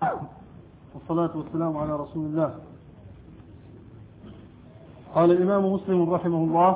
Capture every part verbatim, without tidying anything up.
والصلاة والسلام على رسول الله. قال الإمام مسلم رحمه الله: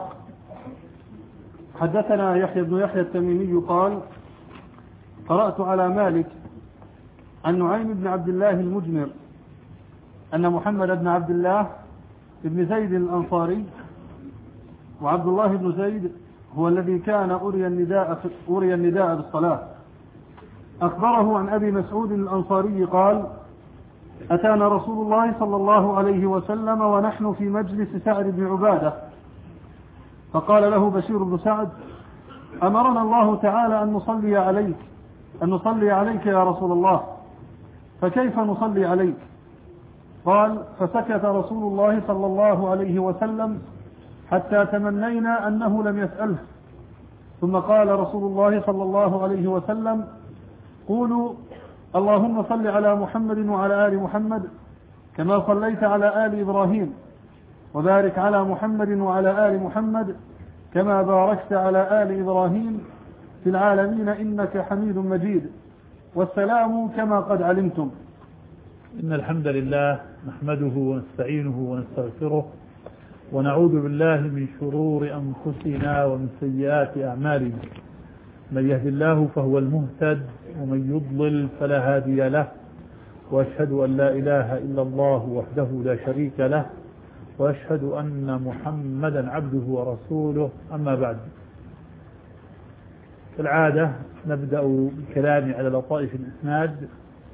حدثنا يحيى بن يحيى التميمي قال: قرأت على مالك عن نعيم بن عبد الله المجمر أن محمد بن عبد الله بن زيد الأنصاري، وعبد الله بن زيد هو الذي كان أري النداء, أري النداء بالصلاة، أخبره عن أبي مسعود الأنصاري قال: أتانا رسول الله صلى الله عليه وسلم ونحن في مجلس سعد بن عبادة، فقال له بشير بن سعد: أمرنا الله تعالى أن نصلي عليك أن نصلي عليك يا رسول الله، فكيف نصلي عليك؟ قال: فسكت رسول الله صلى الله عليه وسلم حتى تمنينا أنه لم يسأله، ثم قال رسول الله صلى الله عليه وسلم: قولوا اللهم صل على محمد وعلى آل محمد كما صليت على آل إبراهيم، وبارك على محمد وعلى آل محمد كما باركت على آل إبراهيم في العالمين إنك حميد مجيد، والسلام كما قد علمتم. إن الحمد لله نحمده ونستعينه ونستغفره، ونعوذ بالله من شرور أنفسنا ومن سيئات أعمالنا. من يهد الله فهو المهتد، ومن يضلل فلا هادي له، وأشهد أن لا إله إلا الله وحده لا شريك له، وأشهد أن محمدا عبده ورسوله. أما بعد، كالعادة نبدأ بالكلام على لطائف الإسناد.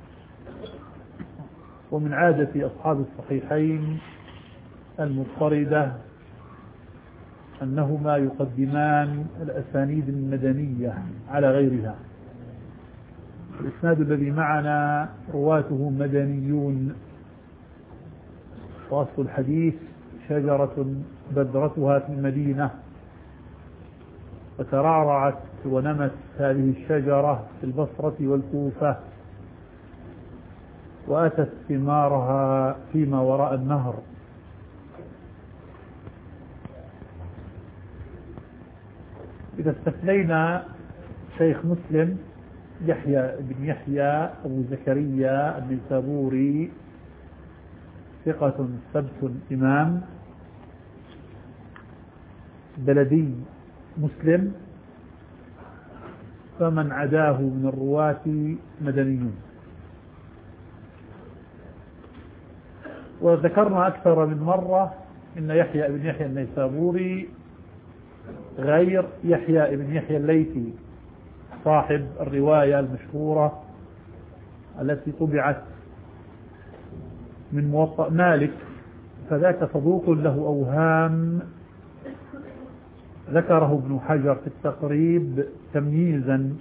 ومن عادة أصحاب الصحيحين المضطردة أنهما يقدمان الأسانيد المدنية على غيرها. الإسناد الذي معنا رواته مدنيون، وأصل الحديث: شجرة بذرتها في المدينة، وترعرعت ونمت هذه الشجرة في البصرة والكوفة، وأتت ثمارها فيما وراء النهر. إذا استثنينا شيخ مسلم يحيى بن يحيى أبو زكريا النيسابوري، ثقة ثبت إمام بلدي مسلم، فمن عداه من الرواة مدنيون. وذكرنا أكثر من مرة إن يحيى بن يحيى النيسابوري غير يحيى بن يحيى الليثي صاحب الرواية المشهورة التي طبعت من موطأ مالك، فذاك صدوق له أوهام ذكره ابن حجر في التقريب تمييزا،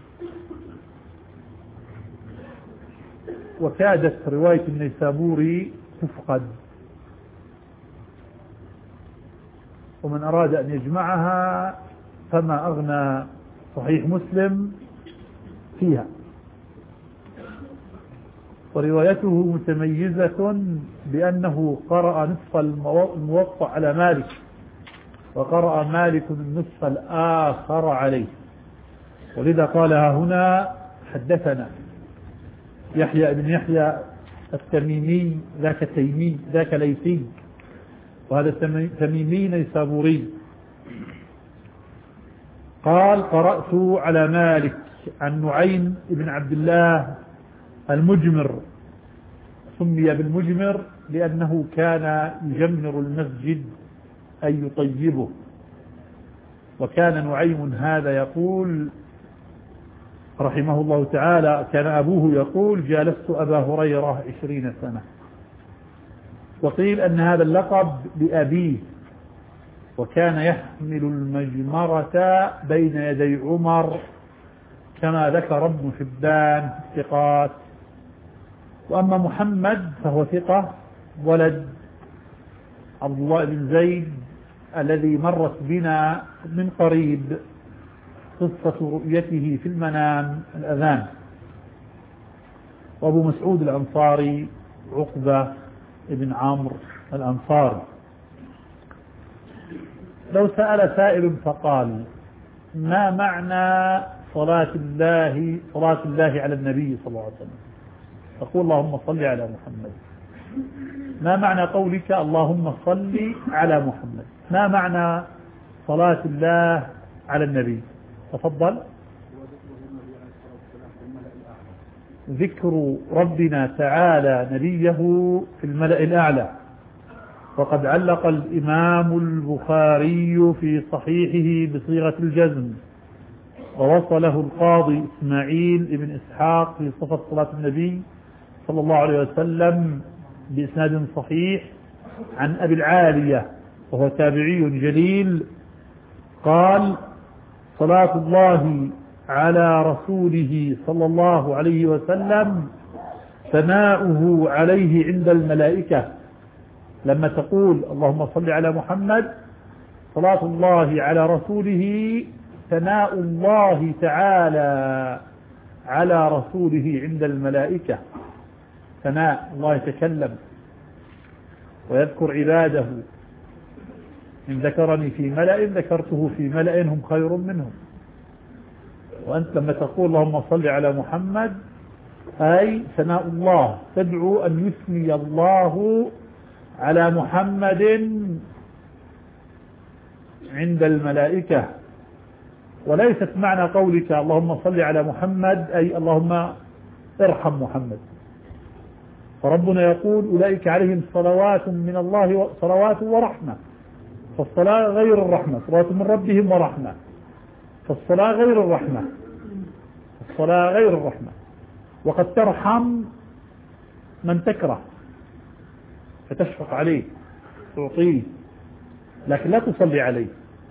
وكادت رواية النيسابوري تفقد، ومن أراد أن يجمعها فما أغنى صحيح مسلم فيها. وروايته متميزة بأنه قرأ نصف الموطأ على مالك، وقرأ مالك النصف الآخر عليه، ولذا قالها هنا: حدثنا يحيى بن يحيى التميمي، ذاك تيمي ذاك ليثي، وهذا تميمي نيسابوري. قال: قرأت على مالك عن نعيم بن عبد الله المجمر، سمي بالمجمر لأنه كان يجمر المسجد أي يطيبه. وكان نعيم هذا يقول رحمه الله تعالى، كان أبوه يقول: جالست أبا هريرة عشرين سنة. وقيل أن هذا اللقب لأبيه، وكان يحمل المجمرة بين يدي عمر كما ذكر ابن حبان في الثقات. وأما محمد فهو ثقة، ولد عبد الله بن زيد الذي مرت بنا من قريب قصة رؤيته في المنام الأذان. وأبو مسعود الأنصاري عقبة بن عمرو الأنصاري. لو سأل سائل فقال: ما معنى صلاة الله صلاة الله على النبي صلى الله عليه وسلم؟ تقول اللهم صل على محمد. ما معنى قولك اللهم صل على محمد؟ ما معنى صلاة الله على النبي؟ تفضل. ذكر ربنا تعالى نبيه في الملأ الأعلى. وقد علق الإمام البخاري في صحيحه بصيغة الجزم، ووصله القاضي إسماعيل ابن إسحاق في صفة صلاة النبي صلى الله عليه وسلم بإسناد صحيح عن أبي العالية وهو تابعي جليل قال: صلاة الله على رسوله صلى الله عليه وسلم ثناؤه عليه عند الملائكة. لما تقول اللهم صل على محمد، صلاة الله على رسوله ثناء الله تعالى على رسوله عند الملائكة. ثناء الله يتكلم ويذكر عباده: إن ذكرني في ملأ ذكرته في ملأ هم خير منهم. وأنت لما تقول اللهم صل على محمد أي ثناء الله، تدعو أن يثني الله على محمد عند الملائكة. وليست معنى قولك اللهم صل على محمد أي اللهم ارحم محمد. فربنا يقول: أولئك عليهم صلوات من الله صلوات ورحمة. فالصلاة غير الرحمة، صلاة من ربهم ورحمة. فالصلاة غير الرحمة، الصلاة غير الرحمة. وقد ترحم من تكره فتشفق عليه تعطيه، لكن لا تصلي عليه.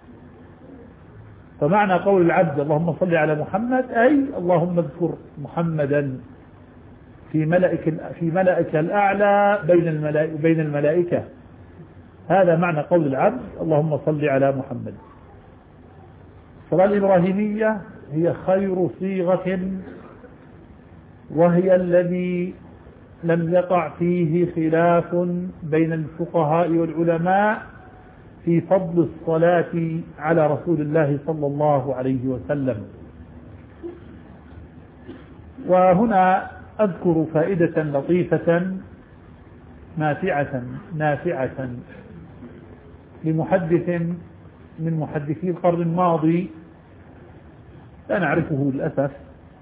فمعنى قول العبد اللهم صل على محمد أي اللهم اذكر محمدا في ملائك في ملائك الأعلى بين الملائكة, بين الملائكة. هذا معنى قول العبد اللهم صل على محمد. الصلاة الإبراهيمية هي خير صيغة، وهي الذي لم يقع فيه خلاف بين الفقهاء والعلماء في فضل الصلاة على رسول الله صلى الله عليه وسلم. وهنا أذكر فائدة لطيفة نافعة نافعة لمحدث من محدثي القرن الماضي لا نعرفه للأسف،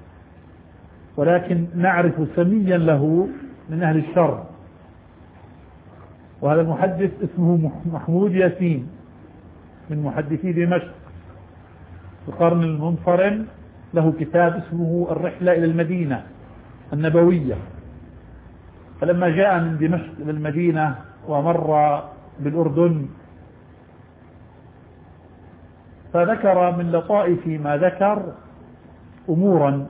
ولكن نعرف سميا له من أهل الشر. وهذا المحدث اسمه محمود ياسين من محدثي دمشق في القرن المنصرم. له كتاب اسمه الرحلة إلى المدينة النبوية. فلما جاء من دمشق إلى المدينة ومر بالأردن، فذكر من لطائف ما ذكر أمورا.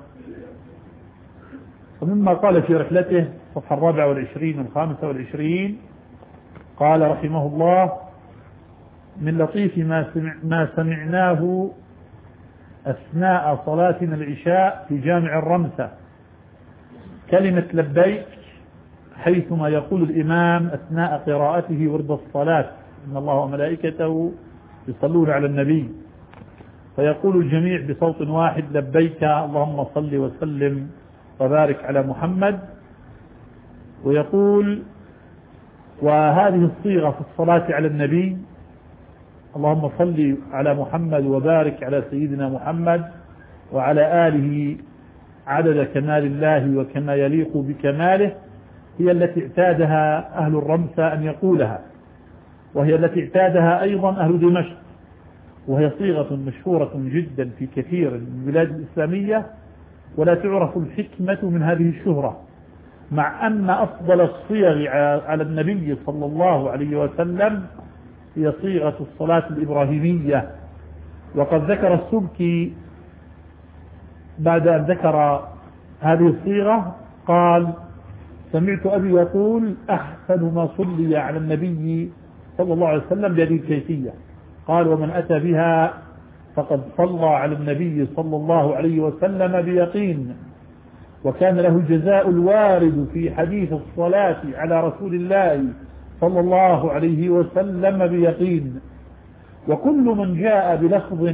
ومما قال في رحلته صفحة الرابعة والعشرين والخامسة والعشرين قال رحمه الله: من لطيف ما, سمع ما سمعناه أثناء صلاتنا العشاء في جامع الرمسة كلمة لبيك، حيثما يقول الإمام أثناء قراءته ورد الصلاة: إن الله وملائكته يصلون على النبي. فيقول الجميع بصوت واحد: لبيك اللهم صل وسلم وبارك على محمد. ويقول: وهذه الصيغة في الصلاة على النبي اللهم صل على محمد وبارك على سيدنا محمد وعلى آله عدد كمال الله وكما يليق بكماله، هي التي اعتادها أهل الرمسة أن يقولها، وهي التي اعتادها أيضا أهل دمشق، وهي صيغة مشهورة جدا في كثير من البلاد الإسلامية، ولا تعرف الحكمة من هذه الشهرة، مع أن أفضل الصيغ على النبي صلى الله عليه وسلم هي صيغة الصلاة الإبراهيمية. وقد ذكر السبكي بعد أن ذكر هذه الصيغة قال: سمعت أبي يقول: أحسن ما صلي على النبي صلى الله عليه وسلم بهذه الكيفية. قال: ومن أتى بها فقد صلى على النبي صلى الله عليه وسلم بيقين، وكان له الجزاء الوارد في حديث الصلاة على رسول الله صلى الله عليه وسلم بيقين. وكل من جاء بلفظ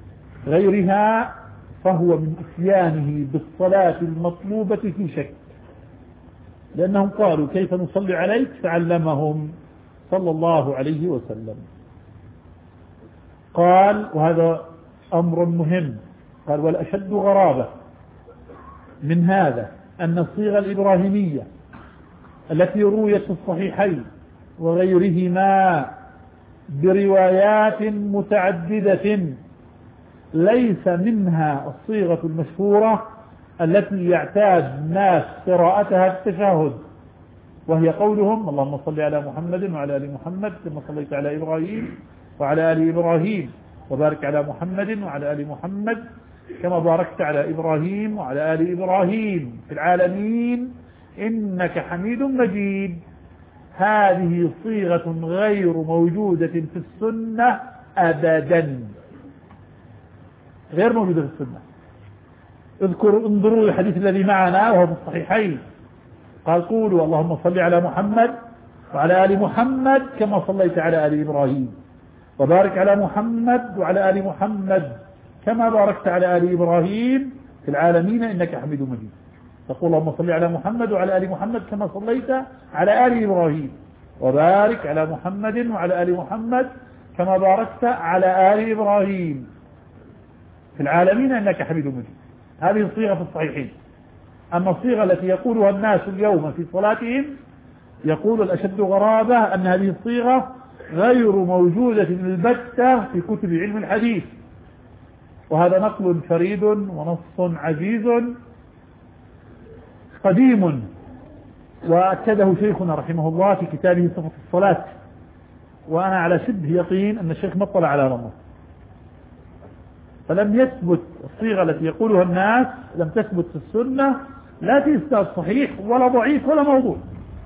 غيرها فهو من إتيانه بالصلاة المطلوبة في شك. لأنهم قالوا كيف نصلي عليك، فعلمهم صلى الله عليه وسلم. قال وهذا أمر مهم، قال والأشد غرابة من هذا أن الصيغة الإبراهيمية التي رويت في الصحيحين وغيرهما بروايات متعددة ليس منها الصيغة المشهورة التي يعتاد الناس قراءتها التشهد، وهي قولهم اللهم صل على محمد وعلى آل محمد كما صليت على إبراهيم وعلى آل إبراهيم وبارك على محمد وعلى آل محمد كما باركت على إبراهيم وعلى آل إبراهيم في العالمين إنك حميد مجيد. هذه صيغة غير موجودة في السنة أبدا، غير موجودة في السنة. اذكروا انظروا الحديث الذي معنا وهو في الصحيحين، قال قولوا اللهم صل على محمد وعلى آل محمد كما صليت على آل إبراهيم وبارك على محمد وعلى آل محمد كما باركت على آل إبراهيم في العالمين إنك حميد مجيد. تقول اللهم صل على محمد وعلى آل محمد كما صليت على آل إبراهيم وبارك على محمد وعلى آل محمد كما باركت على آل إبراهيم في العالمين إنك حميد مجيد. هذه الصيغة في الصحيحين. أما الصيغة التي يقولها الناس اليوم في صلاتهم يقول الأشد غرابة أن هذه الصيغة غير موجودة البتة في كتب علم الحديث، وهذا نقل فريد ونص عزيز قديم، وأكده شيخنا رحمه الله في كتابه صفة الصلاة، وأنا على شبه يقين أن الشيخ ما اطلع على رمض، فلم يثبت الصيغة التي يقولها الناس لم تثبت في السنة لا في إسناد صحيح ولا ضعيف ولا موضوع،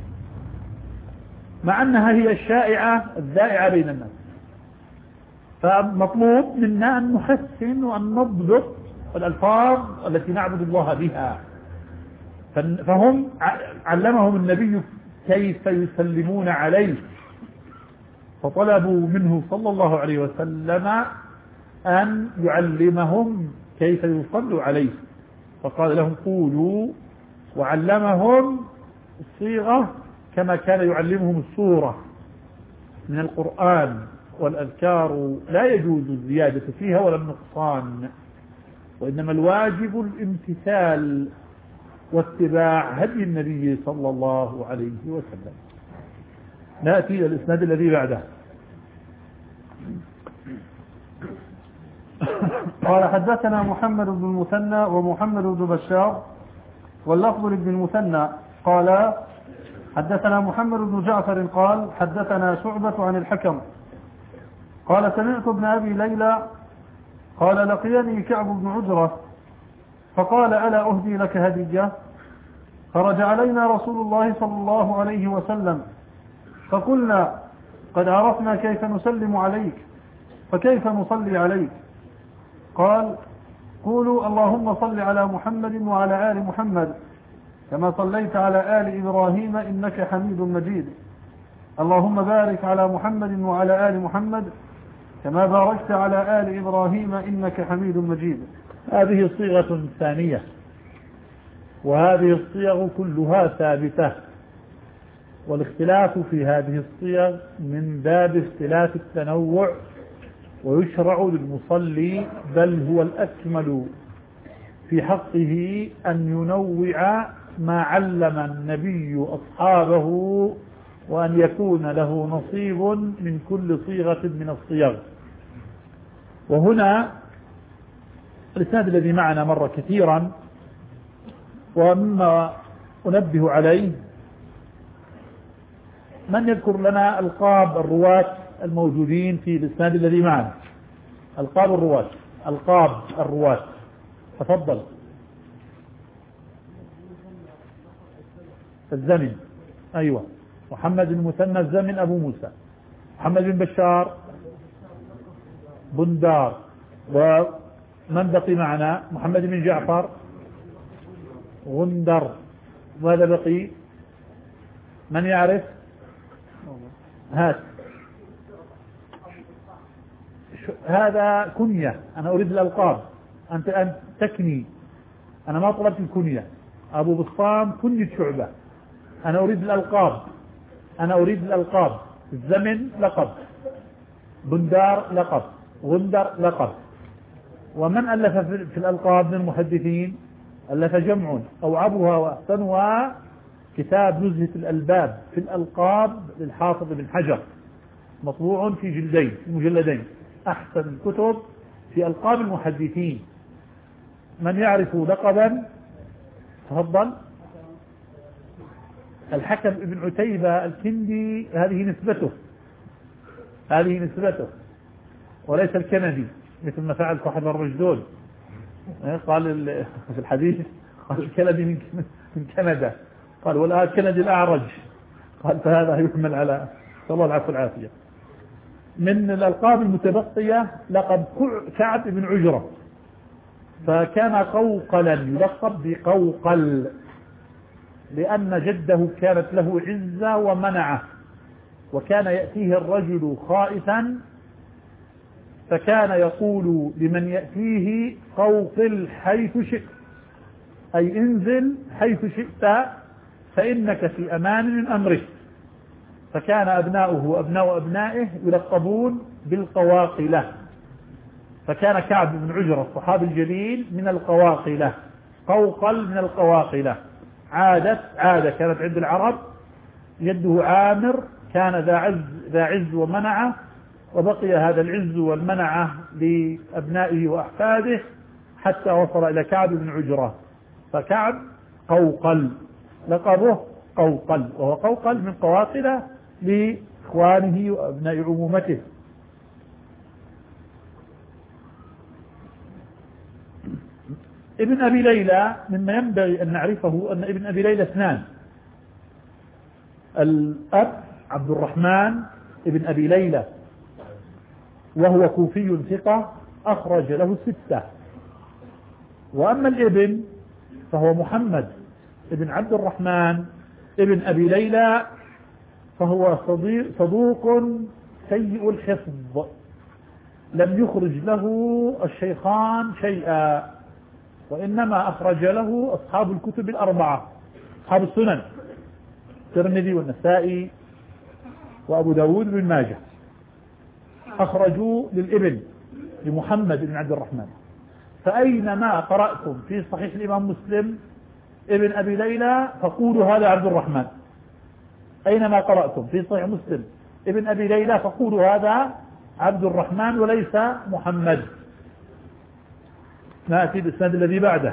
مع أنها هي الشائعة الذائعة بين الناس. فمطلوب منا أن نحسن وأن نضبط الألفاظ التي نعبد الله بها. فهم علمهم النبي كيف يسلمون عليه، فطلبوا منه صلى الله عليه وسلم أن يعلمهم كيف يصلوا عليه، فقال لهم قولوا، وعلمهم الصيغة كما كان يعلمهم السورة من القرآن، والأذكار لا يجوز الزيادة فيها ولا النقصان، وإنما الواجب الامتثال واتباع هدي النبي صلى الله عليه وسلم. نأتي إلى الإسناد الذي بعده. قال حدثنا محمد بن المثنى ومحمد بن بشار واللفظ لابن المثنى قال حدثنا محمد بن جعفر قال حدثنا شعبة عن الحكم قال سمعت ابن أبي ليلى قال لقيني كعب بن عجرة فقال ألا أهدي لك هدية؟ خرج علينا رسول الله صلى الله عليه وسلم فقلنا قد عرفنا كيف نسلم عليك فكيف نصلي عليك؟ قال قولوا اللهم صل على محمد وعلى آل محمد كما صليت على آل إبراهيم إنك حميد مجيد، اللهم بارك على محمد وعلى آل محمد كما باركت على آل إبراهيم إنك حميد مجيد. هذه صيغة ثانية، وهذه الصيغ كلها ثابتة، والاختلاف في هذه الصيغ من باب اختلاف التنوع، ويشرع للمصلي بل هو الأكمل في حقه أن ينوع ما علم النبي أصحابه، وأن يكون له نصيب من كل صيغة من الصيغ. وهنا الإسناد الذي معنا مر كثيرا، ومما أنبه عليه من يذكر لنا ألقاب الرواة الموجودين في الإسناد الذي معنا، ألقاب الرواة ألقاب الرواة تفضل. الزمن، أيوة، محمد بن مثنى الزمن أبو موسى، محمد بن بشار بندار، ومن بقي معنا محمد بن جعفر غندر، وهذا بقي من يعرف؟ هات، هذا كنية، أنا أريد الألقاب، أنت أن تكني، أنا ما طلبت الكنية. أبو بسطام كنية شعبة، أنا أريد الألقاب أنا أريد الألقاب الزمن لقب، بندار لقب، غندر لقب. ومن ألف في الألقاب من المحدثين؟ ألف جمع أوعبها وأحسنها كتاب نزهة الألباب في الألقاب للحافظ بن حجر، مطبوع في جلدين في مجلدين، أحسن الكتب في ألقاب المحدثين. من يعرف لقبا؟ تفضل. الحكم ابن عتيبة الكندي، هذه نسبته هذه نسبته وليس الكندي مثل ما فعل صاحب الرجدون، قال في الحديث قال الكندي من كندا، قال ولا الكندي الأعرج، قال فهذا يحمل على الله العفو والعافية. من الألقاب المتبقية لقب كعب بن عجرة، فكان قوقلا يلقب بقوقل لأن جده كانت له عزة ومنعه، وكان يأتيه الرجل خائفا فكان يقول لمن يأتيه قوقل حيث شئت، أي انزل حيث شئت فإنك في أمان من أمرك. فكان أبناؤه وأبناء أبنائه يلقبون بالقواقلة، فكان كعب بن عجرة الصحابي الجليل من القواقلة، قوقل من القواقلة. عادت عادة كانت عند العرب، يده عامر، كان ذا عز ذا عز ومنعه، وبقي هذا العز والمنعه لأبنائه وأحفاده حتى وصل إلى كعب بن عجرة. فكعب قوقل، لقبه قوقل، وهو قوقل من قواقلة لإخوانه وأبناء عمومته. ابن أبي ليلى مما ينبغي أن نعرفه أن ابن أبي ليلى اثنان، الأب عبد الرحمن ابن أبي ليلى وهو كوفي ثقة أخرج له ستة، وأما الابن فهو محمد ابن عبد الرحمن ابن أبي ليلى، فهو صدوق سيء الحفظ، لم يخرج له الشيخان شيئا، وإنما أخرج له أصحاب الكتب الأربعة، أصحاب السنن، الترمذي والنسائي وأبو داود بن ماجه، أخرجوا للابن لمحمد بن عبد الرحمن. فأينما قرأتم في صحيح الإمام مسلم ابن أبي ليلى فقولوا هذا عبد الرحمن، أينما قرأتم في صحيح مسلم ابن أبي ليلى فقولوا هذا عبد الرحمن وليس محمد. نأتي الإسناد الذي بعده.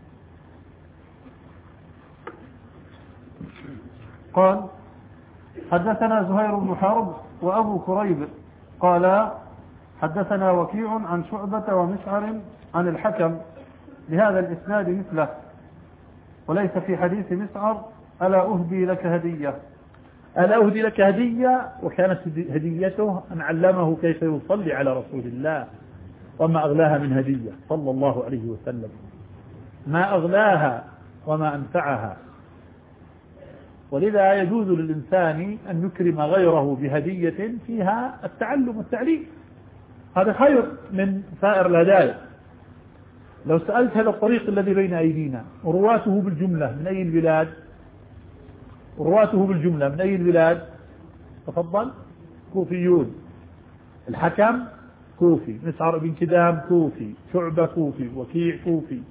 قال حدثنا زهير بن حرب وأبو كريب قال حدثنا وكيع عن شعبة ومسعر عن الحكم بهذا الإسناد مثله، وليس في حديث مسعر ألا أهدي لك هدية. ألا أهدي لك هدية، وكانت هديته أن علمه كيف يصلي على رسول الله، وما أغلاها من هدية صلى الله عليه وسلم، ما أغلاها وما أنفعها. ولذا يجوز للإنسان أن يكرم غيره بهدية فيها التعلم والتعليم، هذا خير من سائر الهدايا. لو سألت هذا الطريق الذي بين أيدينا ورواته بالجملة من أي البلاد؟ رواته بالجملة من أي البلاد؟ تفضل. كوفيون، الحكم كوفي، مسعر بن كدام كوفي، شعبة كوفي، وكيع كوفي.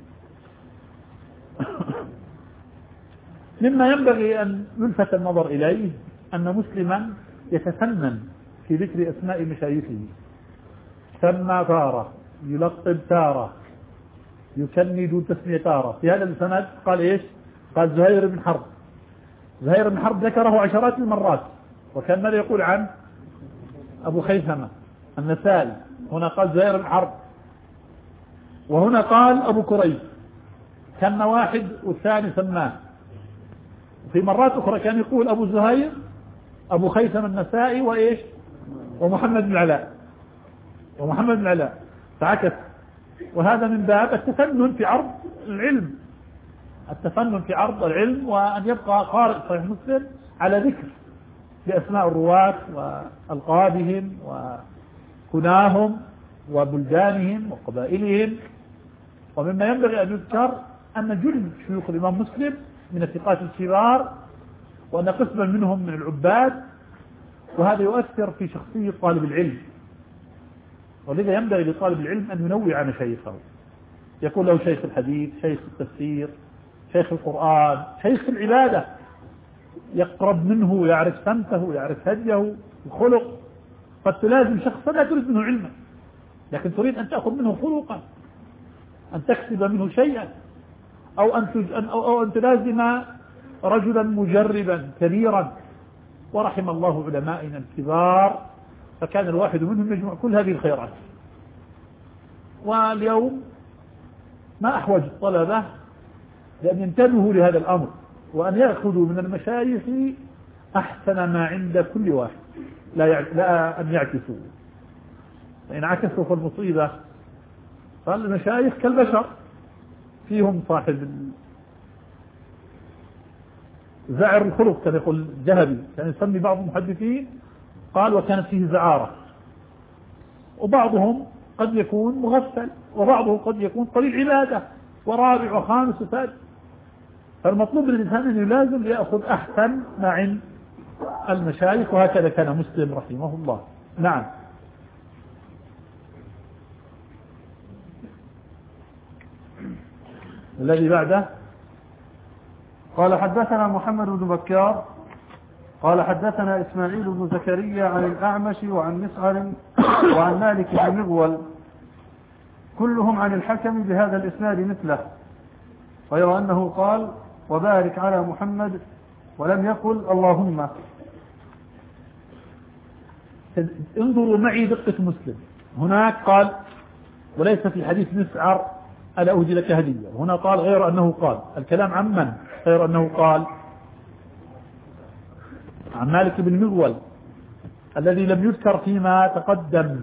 مما ينبغي أن يلفت النظر إليه أن مسلما يتفنن في ذكر أسماء مشايخه، سمى تارة، يلقب تارة، يكند تسمية تارة. في هذا السند قال إيش؟ قال زهير بن حرب. زهير بن حرب ذكره عشرات المرات، وكان ماذا يقول عن أبو خيثمة النسائي، هنا قال زهير بن حرب، وهنا قال أبو كريب، كان واحد والثاني سماه. في مرات أخرى كان يقول أبو زهير، أبو خيثمة النسائي، وإيش؟ ومحمد بن علاء، ومحمد بن علاء، فعكس. وهذا من باب التفنن في عرض العلم، التفنن في عرض العلم، وأن يبقى قارئ صحيح مسلم على ذكر بأسماء الرواة وألقابهم وكناهم وبلدانهم وقبائلهم. ومما ينبغي أن يذكر أن جل شيوخ الإمام مسلم من الثقات الكبار وأن قسما منهم من العباد، وهذا يؤثر في شخصية طالب العلم. ولذا ينبغي لطالب العلم أن ينوع مشايخه، يكون له شيخ الحديث، شيخ التفسير، شيخ القرآن، شيخ العبادة، يقرب منه، يعرف سمته، يعرف هديه، الخلق. قد تلازم شخصا لا تريد منه علما، لكن تريد أن تأخذ منه خلقا، أن تكسب منه شيئا، أو أن أو أن تلازم رجلا مجربا كبيرا. ورحم الله علمائنا الكبار، فكان الواحد منهم يجمع كل هذه الخيرات. واليوم ما أحوج الطلبة لأن ينتبهوا لهذا الأمر، وأن يأخذوا من المشايخ أحسن ما عند كل واحد، لا, يع... لا أن يعكسوا، فإن عكسوا فالمصيبة. قال المشايخ كالبشر، فيهم صاحب زعر الخلق كما يقول الذهبي، كان يسمي بعض المحدثين قال وكانت فيه زعارة. وبعضهم قد يكون مغفل، وبعضه قد يكون قليل عبادة، ورابع وخامس وسادس. فالمطلوب للإنسان أن يلازم يأخذ أحسن ما عند المشايخ، وهكذا كان مسلم رحمه الله. نعم. الذي بعده قال حدثنا محمد بن بكار قال حدثنا إسماعيل بن زكريا عن الأعمش وعن مسعر وعن مالك بن مغول، كلهم عن الحكم بهذا الإسناد مثله، غير أنه قال وبارك على محمد ولم يقل اللهم. انظروا معي دقة مسلم، هناك قال وليس في حديث مسعر ألا أهدي لك هدية، هنا قال غير أنه قال. الكلام عن من؟ غير أنه قال عن مالك بن مغول الذي لم يذكر فيما تقدم،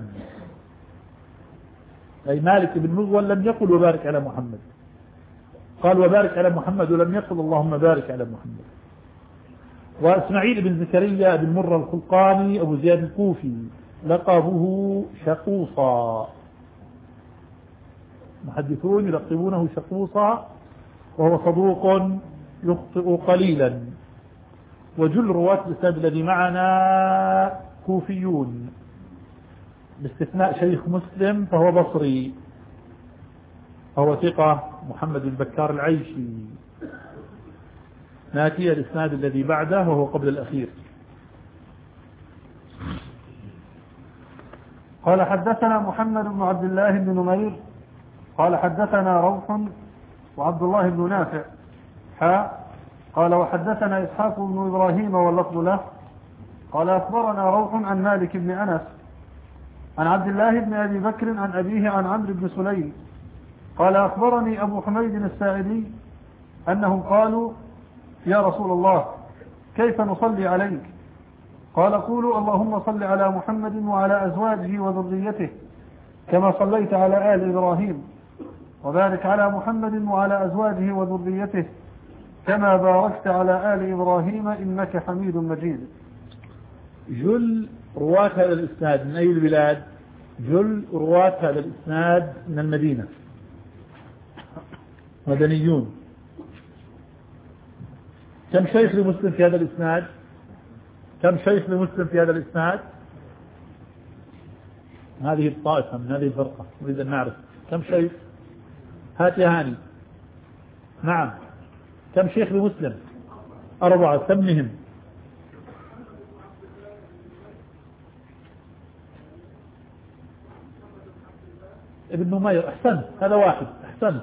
أي مالك بن مغول لم يقل وبارك على محمد، قال وبارك على محمد ولم يقل اللهم بارك على محمد. وإسماعيل بن زكريا بن مرة الخلقاني أبو زياد الكوفي لقبه شقوصا، محدثون يلقبونه شقوصا، وهو صدوق يخطئ قليلا. وجل رواة الإسناد الذي معنا كوفيون باستثناء شيخ مسلم فهو بصري، فهو ثقة محمد بن بكار العيشي. ناتي الإسناد الذي بعده وهو قبل الأخير. قال حدثنا محمد بن عبد الله بن نمير قال حدثنا روح وعبد الله بن نافع حاء قال وحدثنا إسحاق بن إبراهيم واللفظ له قال أخبرنا روح عن مالك بن أنس عن عبد الله بن أبي بكر عن أبيه عن عمرو بن سليم قال أخبرني أبو حميد الساعدي أنهم قالوا يا رسول الله كيف نصلي عليك؟ قال قولوا اللهم صل على محمد وعلى أزواجه وذريته كما صليت على آل إبراهيم، وبارك على محمد وعلى أزواجه وذريته كما باركت على آل إبراهيم إنك حميد مجيد. جل رواة هذا الإسناد من أي البلاد؟ جل رواة هذا الإسناد من المدينة، مدنيون. كم شيخ لمسلم في هذا الإسناد؟ كم شيخ لمسلم في هذا الإسناد؟ هذه الطائفة من هذه الفرقة نريد أن نعرف كم شيخ. هات يا هاني. نعم، كم شيخ لمسلم؟ أربعة، سمهم. ابن نمير، أحسنت، هذا واحد، أحسنت.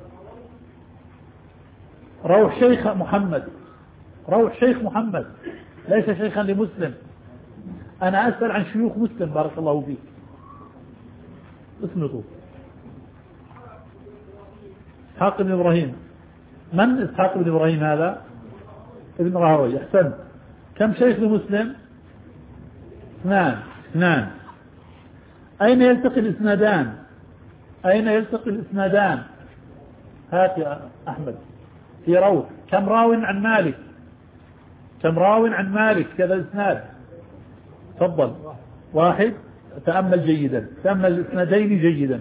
روح شيخ محمد، روح شيخ محمد، ليس شيخا لمسلم. أنا أسأل عن شيوخ مسلم بارك الله فيك. اسمه إسحاق بن إبراهيم. من إسحاق بن إبراهيم هذا؟ ابن راهوي، أحسنت. كم شيخ لمسلم؟ اثنان، اثنان. أين يلتقي الإسنادان؟ أين يلتقي الإسنادان؟ هات يا أحمد. في روح. كم راو عن مالك؟ كم راو عن مالك كذا الإسناد؟ تفضل. واحد. تأمل جيدا، تأمل الإسنادين جيدا.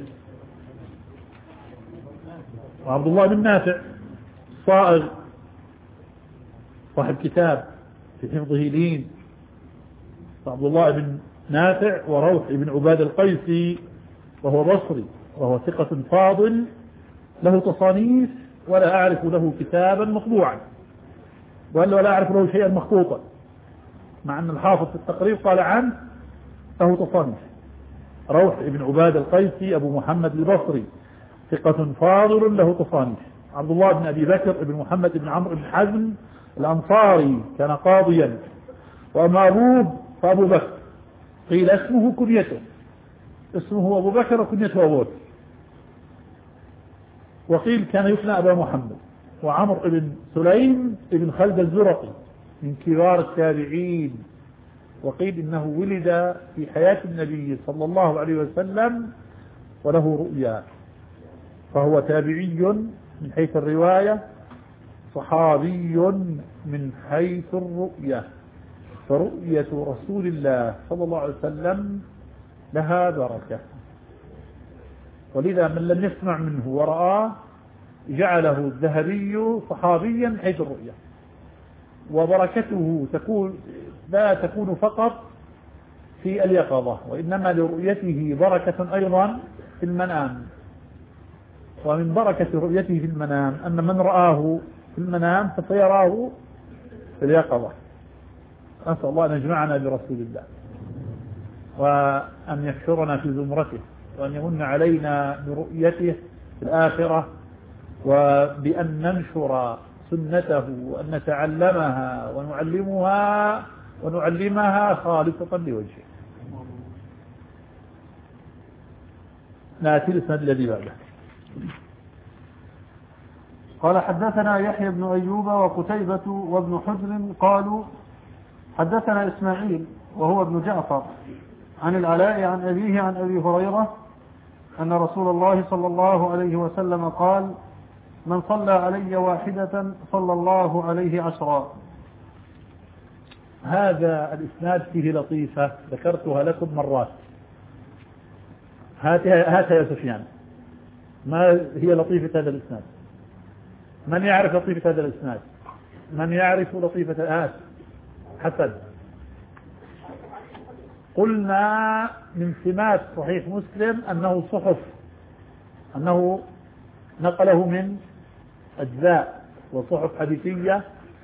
وعبد الله بن نافع صائغ صاحب كتاب في حفظه لين. عبد الله بن نافع وروح بن عباد القيسي وهو بصري وهو ثقة فاضل له تصانيف ولا أعرف له كتابا مطبوعا ولا أعرف له شيئا مخطوطا، مع أن الحافظ في التقريب قال عنه له تصانيف. روح بن عباد القيسي أبو محمد البصري ثقة فاضل له تصانيف. عبد الله بن أبي بكر بن محمد بن عمرو بن حزم الأنصاري كان قاضيا، وأما أبوه فأبو بكر، قيل اسمه كنيته، اسمه أبو بكر وكنيته أبو بكر، وقيل كان يكنى أبا محمد. وعمر بن سليم بن خلد الزرقي من كبار التابعين، وقيل إنه ولد في حياة النبي صلى الله عليه وسلم وله رؤيا، فهو تابعي من حيث الرواية، صحابي من حيث الرؤية، فرؤية رسول الله صلى الله عليه وسلم لها بركة، ولذا من لم يسمع منه ورآه جعله الذهبي صحابيا من حيث الرؤية. وبركته تكون لا تكون فقط في اليقظة، وإنما لرؤيته بركة أيضا في المنام. ومن بركة رؤيته في المنام أن من رآه في المنام فسيراه في اليقظة. نسأل الله أن يجمعنا برسول الله، وأن يحشرنا في زمرته، وأن يمن علينا برؤيته في الآخرة، وبأن ننشر سنته وأن نتعلمها ونعلمها ونعلمها خالصة لوجهه. نأتي الإسناد الذي بعده. قال حدثنا يحيى بن أيوب وقتيبة وابن حجر قالوا حدثنا إسماعيل وهو ابن جعفر عن العلاء عن أبيه عن أبي هريرة أن رسول الله صلى الله عليه وسلم قال: من صلى علي واحدة صلى الله عليه عشرا. هذا الإسناد فيه لطيفة ذكرتها لكم مرات. هاتها يا سفيان، ما هي لطيفة هذا الإسناد؟ من يعرف لطيفة هذا الإسناد؟ من يعرف لطيفة هذا؟ حسن. قلنا من سمات صحيح مسلم أنه صحف، أنه نقله من أجزاء وصحف حديثية،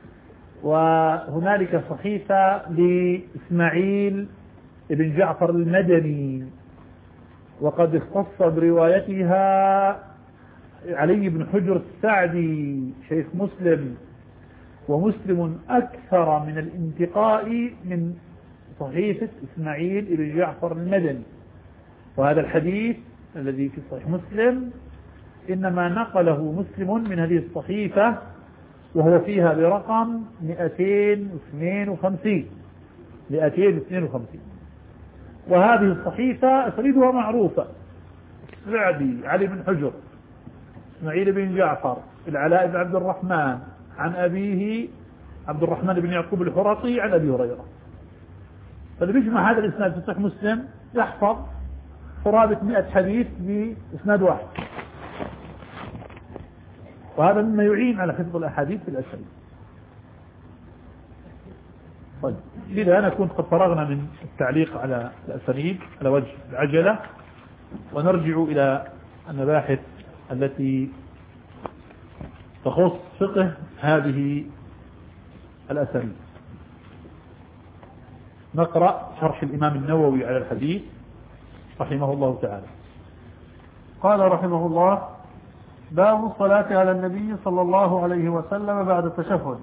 وهنالك صحيفة لإسماعيل بن جعفر المدني، وقد اختص بروايتها علي بن حجر السعدي شيخ مسلم، ومسلم أكثر من الانتقاء من صحيفة إسماعيل بن جعفر المدني. وهذا الحديث الذي في صحيح مسلم إنما نقله مسلم من هذه الصحيفة، وهو فيها برقم مئتين واثنين وخمسين مئتين واثنين وخمسين. وهذه الصحيفة أسريدها معروفة: السعدي علي بن حجر، إسماعيل بن جعفر، العلاء بن عبد الرحمن عن أبيه عبد الرحمن بن يعقوب الحرقي عن أبي هريرة. فاللي بيجمع هذا الإسناد في صحيح مسلم يحفظ قرابة مئة حديث بإسناد واحد، وهذا مما يعين على حفظ الأحاديث في الأسانيد. طيب، لذا نكون قد فرغنا من التعليق على الأسانيد على وجه العجلة، ونرجع إلى المباحث التي تخص فقه هذه الأسانيد. نقرأ شرح الإمام النووي على الحديث رحمه الله تعالى. قال رحمه الله: باب الصلاة على النبي صلى الله عليه وسلم بعد التشهد.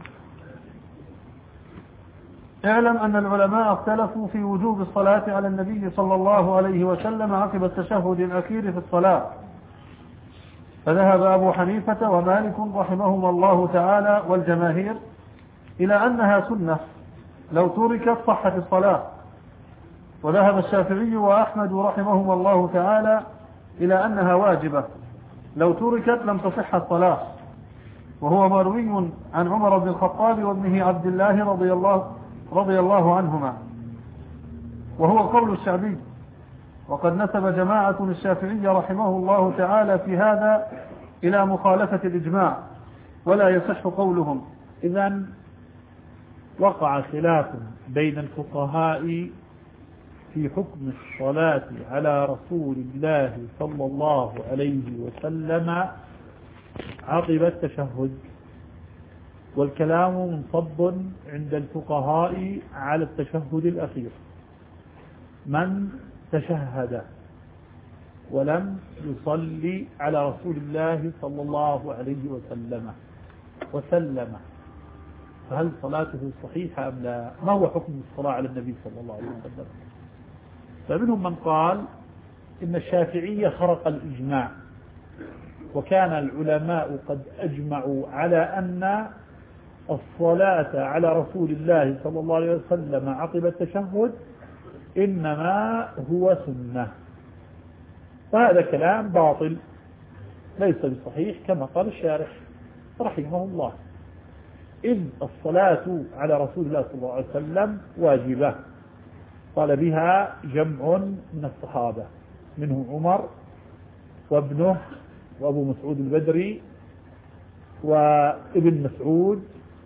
اعلم أن العلماء اختلفوا في وجوب الصلاة على النبي صلى الله عليه وسلم عقب التشهد الأخير في الصلاة، فذهب أبو حنيفة ومالك رحمهما الله تعالى والجماهير إلى أنها سنة لو تركت صحت الصلاة، وذهب الشافعي وأحمد رحمهما الله تعالى إلى أنها واجبة لو تركت لم تصح الصلاة، وهو مروي عن عمر بن الخطاب وابنه عبد الله رضي الله, رضي الله عنهما، وهو قول الشعبي. وقد نسب جماعة الشافعي رحمه الله تعالى في هذا إلى مخالفة الإجماع، ولا يصح قولهم. إذن وقع خلاف بين الفقهاء في حكم الصلاة على رسول الله صلى الله عليه وسلم عقب التشهد، والكلام منصب عند الفقهاء على التشهد الأخير. من تشهد ولم يصلي على رسول الله صلى الله عليه وسلم وسلم، فهل صلاته صحيحة أم لا؟ ما هو حكم الصلاة على النبي صلى الله عليه وسلم؟ فمنهم من قال إن الشافعية خرق الإجماع، وكان العلماء قد أجمعوا على أن الصلاة على رسول الله صلى الله عليه وسلم عقب التشهد إنما هو سنة، وهذا كلام باطل ليس بصحيح كما قال الشارح رحمه الله، إذ الصلاة على رسول الله صلى الله عليه وسلم واجبة قال بها جمع من الصحابة، منهم عمر وابنه وأبو مسعود البدري وابن مسعود،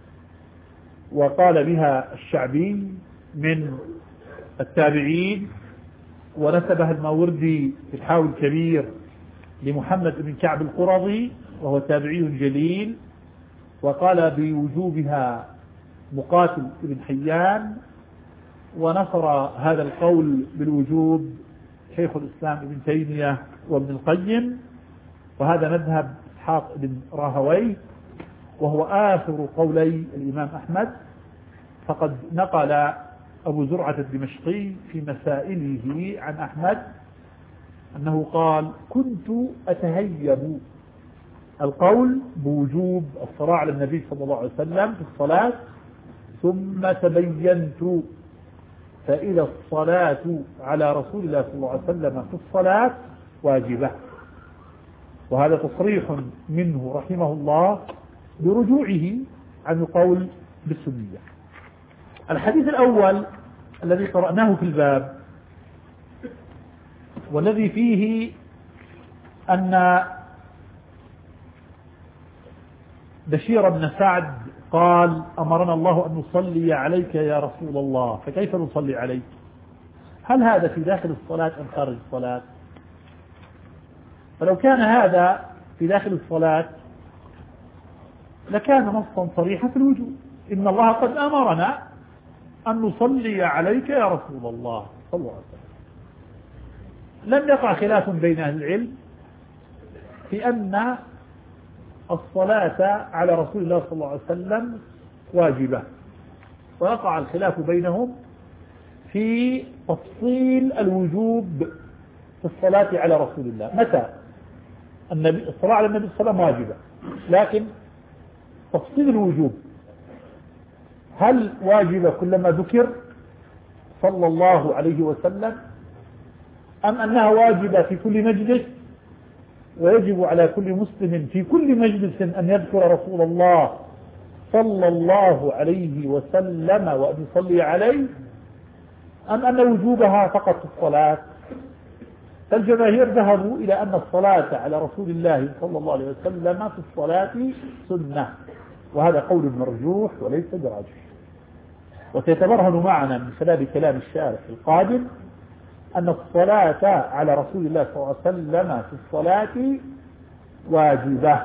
وقال بها الشعبي من التابعين، ونسبها الماوردي في الحاوي الكبير لمحمد بن كعب القرظي وهو تابعي جليل، وقال بوجوبها مقاتل بن حيان، ونصر هذا القول بالوجوب شيخ الإسلام ابن تيمية وابن القيم، وهذا مذهب إسحاق بن راهويه وهو آخر قولي الإمام أحمد. فقد نقل أبو زرعة الدمشقي في مسائله عن أحمد أنه قال: كنت أتهيب القول بوجوب الصلاة على النبي صلى الله عليه وسلم في الصلاة، ثم تبينت فإذا الصلاة على رسول الله صلى الله عليه وسلم في الصلاة واجبة. وهذا تصريح منه رحمه الله برجوعه عن القول بالسنية. الحديث الأول الذي قرأناه في الباب والذي فيه أن بشير بن سعد قال: أمرنا الله أن نصلي عليك يا رسول الله، فكيف نصلي عليك؟ هل هذا في داخل الصلاة أم خارج الصلاة؟ فلو كان هذا في داخل الصلاة لكان نصا صريحا في الوجوب، إن الله قد أمرنا أن نصلي عليك يا رسول الله صلى الله عليه وسلم. لم يقع خلاف بين أهل العلم في أن الصلاة على رسول الله صلى الله عليه وسلم واجبة، ويقع الخلاف بينهم في تفصيل الوجوب في الصلاة على رسول الله. متى النبي الصلاة على النبي صلى الله عليه وسلم واجبة، لكن تفصيل الوجوب هل واجبة كلما ذكر صلى الله عليه وسلم، أم أنها واجبة في كل مجلس، ويجب على كل مسلم في كل مجلس أن يذكر رسول الله صلى الله عليه وسلم وأن يصلي عليه، أم أن وجوبها فقط في الصلاة؟ فالجماهير ذهبوا إلى أن الصلاة على رسول الله صلى الله عليه وسلم في الصلاة سنة، وهذا قول مرجوح وليس براجح. وسيتبرهن معنا من خلال كلام الشارح القادم أن الصلاة على رسول الله صلى الله عليه وسلم في الصلاة واجبة،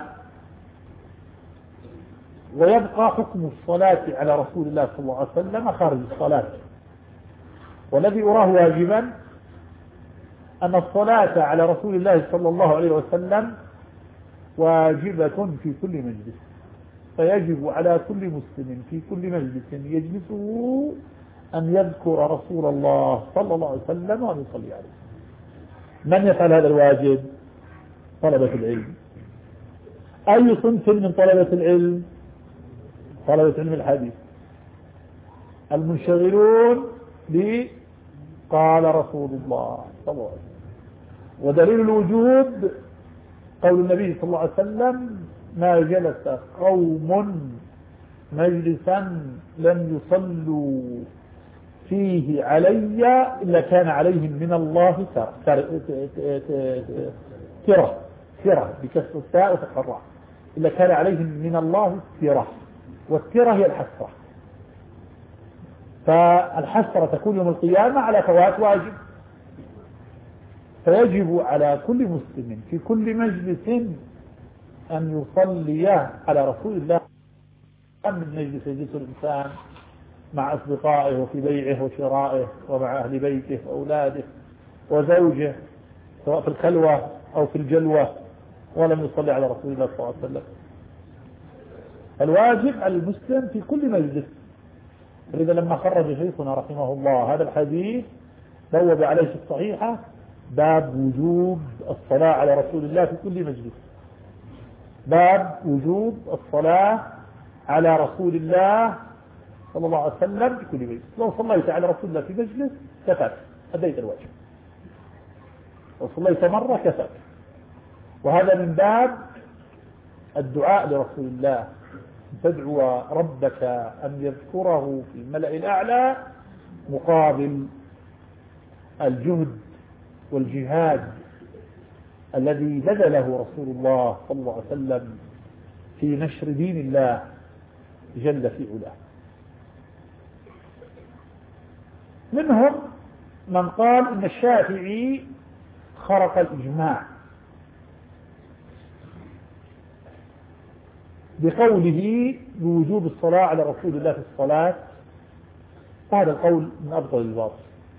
ويبقى حكم الصلاة على رسول الله صلى الله عليه وسلم خارج الصلاة. والذي أراه واجبا أن الصلاة على رسول الله صلى الله عليه وسلم واجبة في كل مجلس، فيجب على كل مسلم في كل مجلس يجلسه أن يذكر رسول الله صلى الله عليه وسلم وأن يصلي عليه. من يفعل هذا الواجب؟ طلبة العلم. أي صنف من طلبة العلم؟ طلبة علم الحديث المنشغلون بقال رسول الله صلى الله عليه وسلم. ودليل الوجود قول النبي صلى الله عليه وسلم: ما جلس قوم مجلسا لم يصلوا فيه علي إلا كان عليهم من الله ترة ترة بكسر التاء وفتح الراء، إلا كان عليهم من الله ترة، والترة هي الحسرة. فالحسرة تكون يوم القيامة على فوات واجب. فيجب على كل مسلم في كل مجلس أن يصلي على رسول الله. من مجلس يجلس الإنسان مع أصدقائه وفي بيعه وشرائه ومع أهل بيته وأولاده وزوجه سواء في الخلوة أو في الجلوة ولم يصلي على رسول الله صلى الله عليه وسلم. الواجب على المسلم في كل مجلس. فإذا لما خرج شيخنا رحمه الله هذا الحديث بوب عليه في الصحيحة باب وجوب الصلاة على رسول الله في كل مجلس. باب وجوب الصلاة على رسول الله صلى الله عليه وسلم في كل مجلس. لو صليت على رسول الله في مجلس كفاك، أديت الواجب. لو صليت مرة كفاك. وهذا من باب الدعاء لرسول الله، تدعو ربك أن يذكره في الملأ الأعلى مقابل الجهد والجهاد الذي بذله رسول الله صلى الله عليه وسلم في نشر دين الله جل في علاه. منهم من قال إن الشافعي خرق الإجماع بقوله بوجوب الصلاة على رسول الله في الصلاة. هذا القول من أفضل الباطل.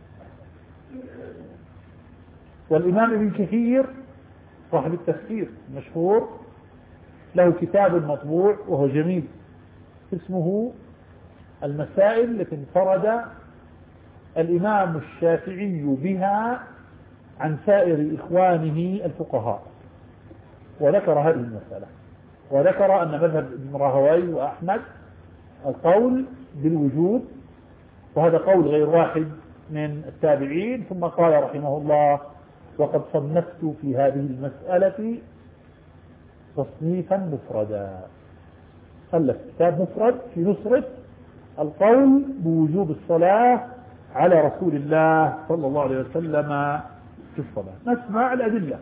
والإمام ابن كثير صاحب التفسير المشهور له كتاب مطبوع وهو جميل اسمه المسائل التي انفرد الإمام الشافعي بها عن سائر إخوانه الفقهاء، وذكر هذه المسألة، وذكر أن مذهب ابن راهوي وأحمد القول بالوجوب، وهذا قول غير واحد من التابعين. ثم قال رحمه الله: وقد صنفت في هذه المسألة تصنيفا مفردا. ألف كتاب مفرد في نصرة القول بوجوب الصلاة على رسول الله صلى الله عليه وسلم في الصلاة. نسمع الأدلة.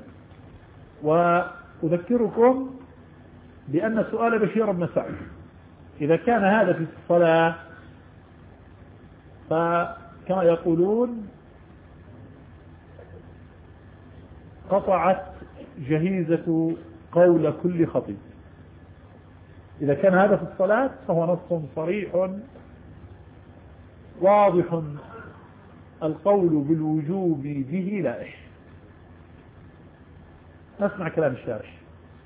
وأذكركم بأن سؤال بشير بن سعد إذا كان هذا في الصلاة فكما يقولون قطعت جهيزة قول كل خطيب. إذا كان هذا في الصلاة فهو نص صريح واضح القول بالوجوب به لائح. نسمع كلام الشارح.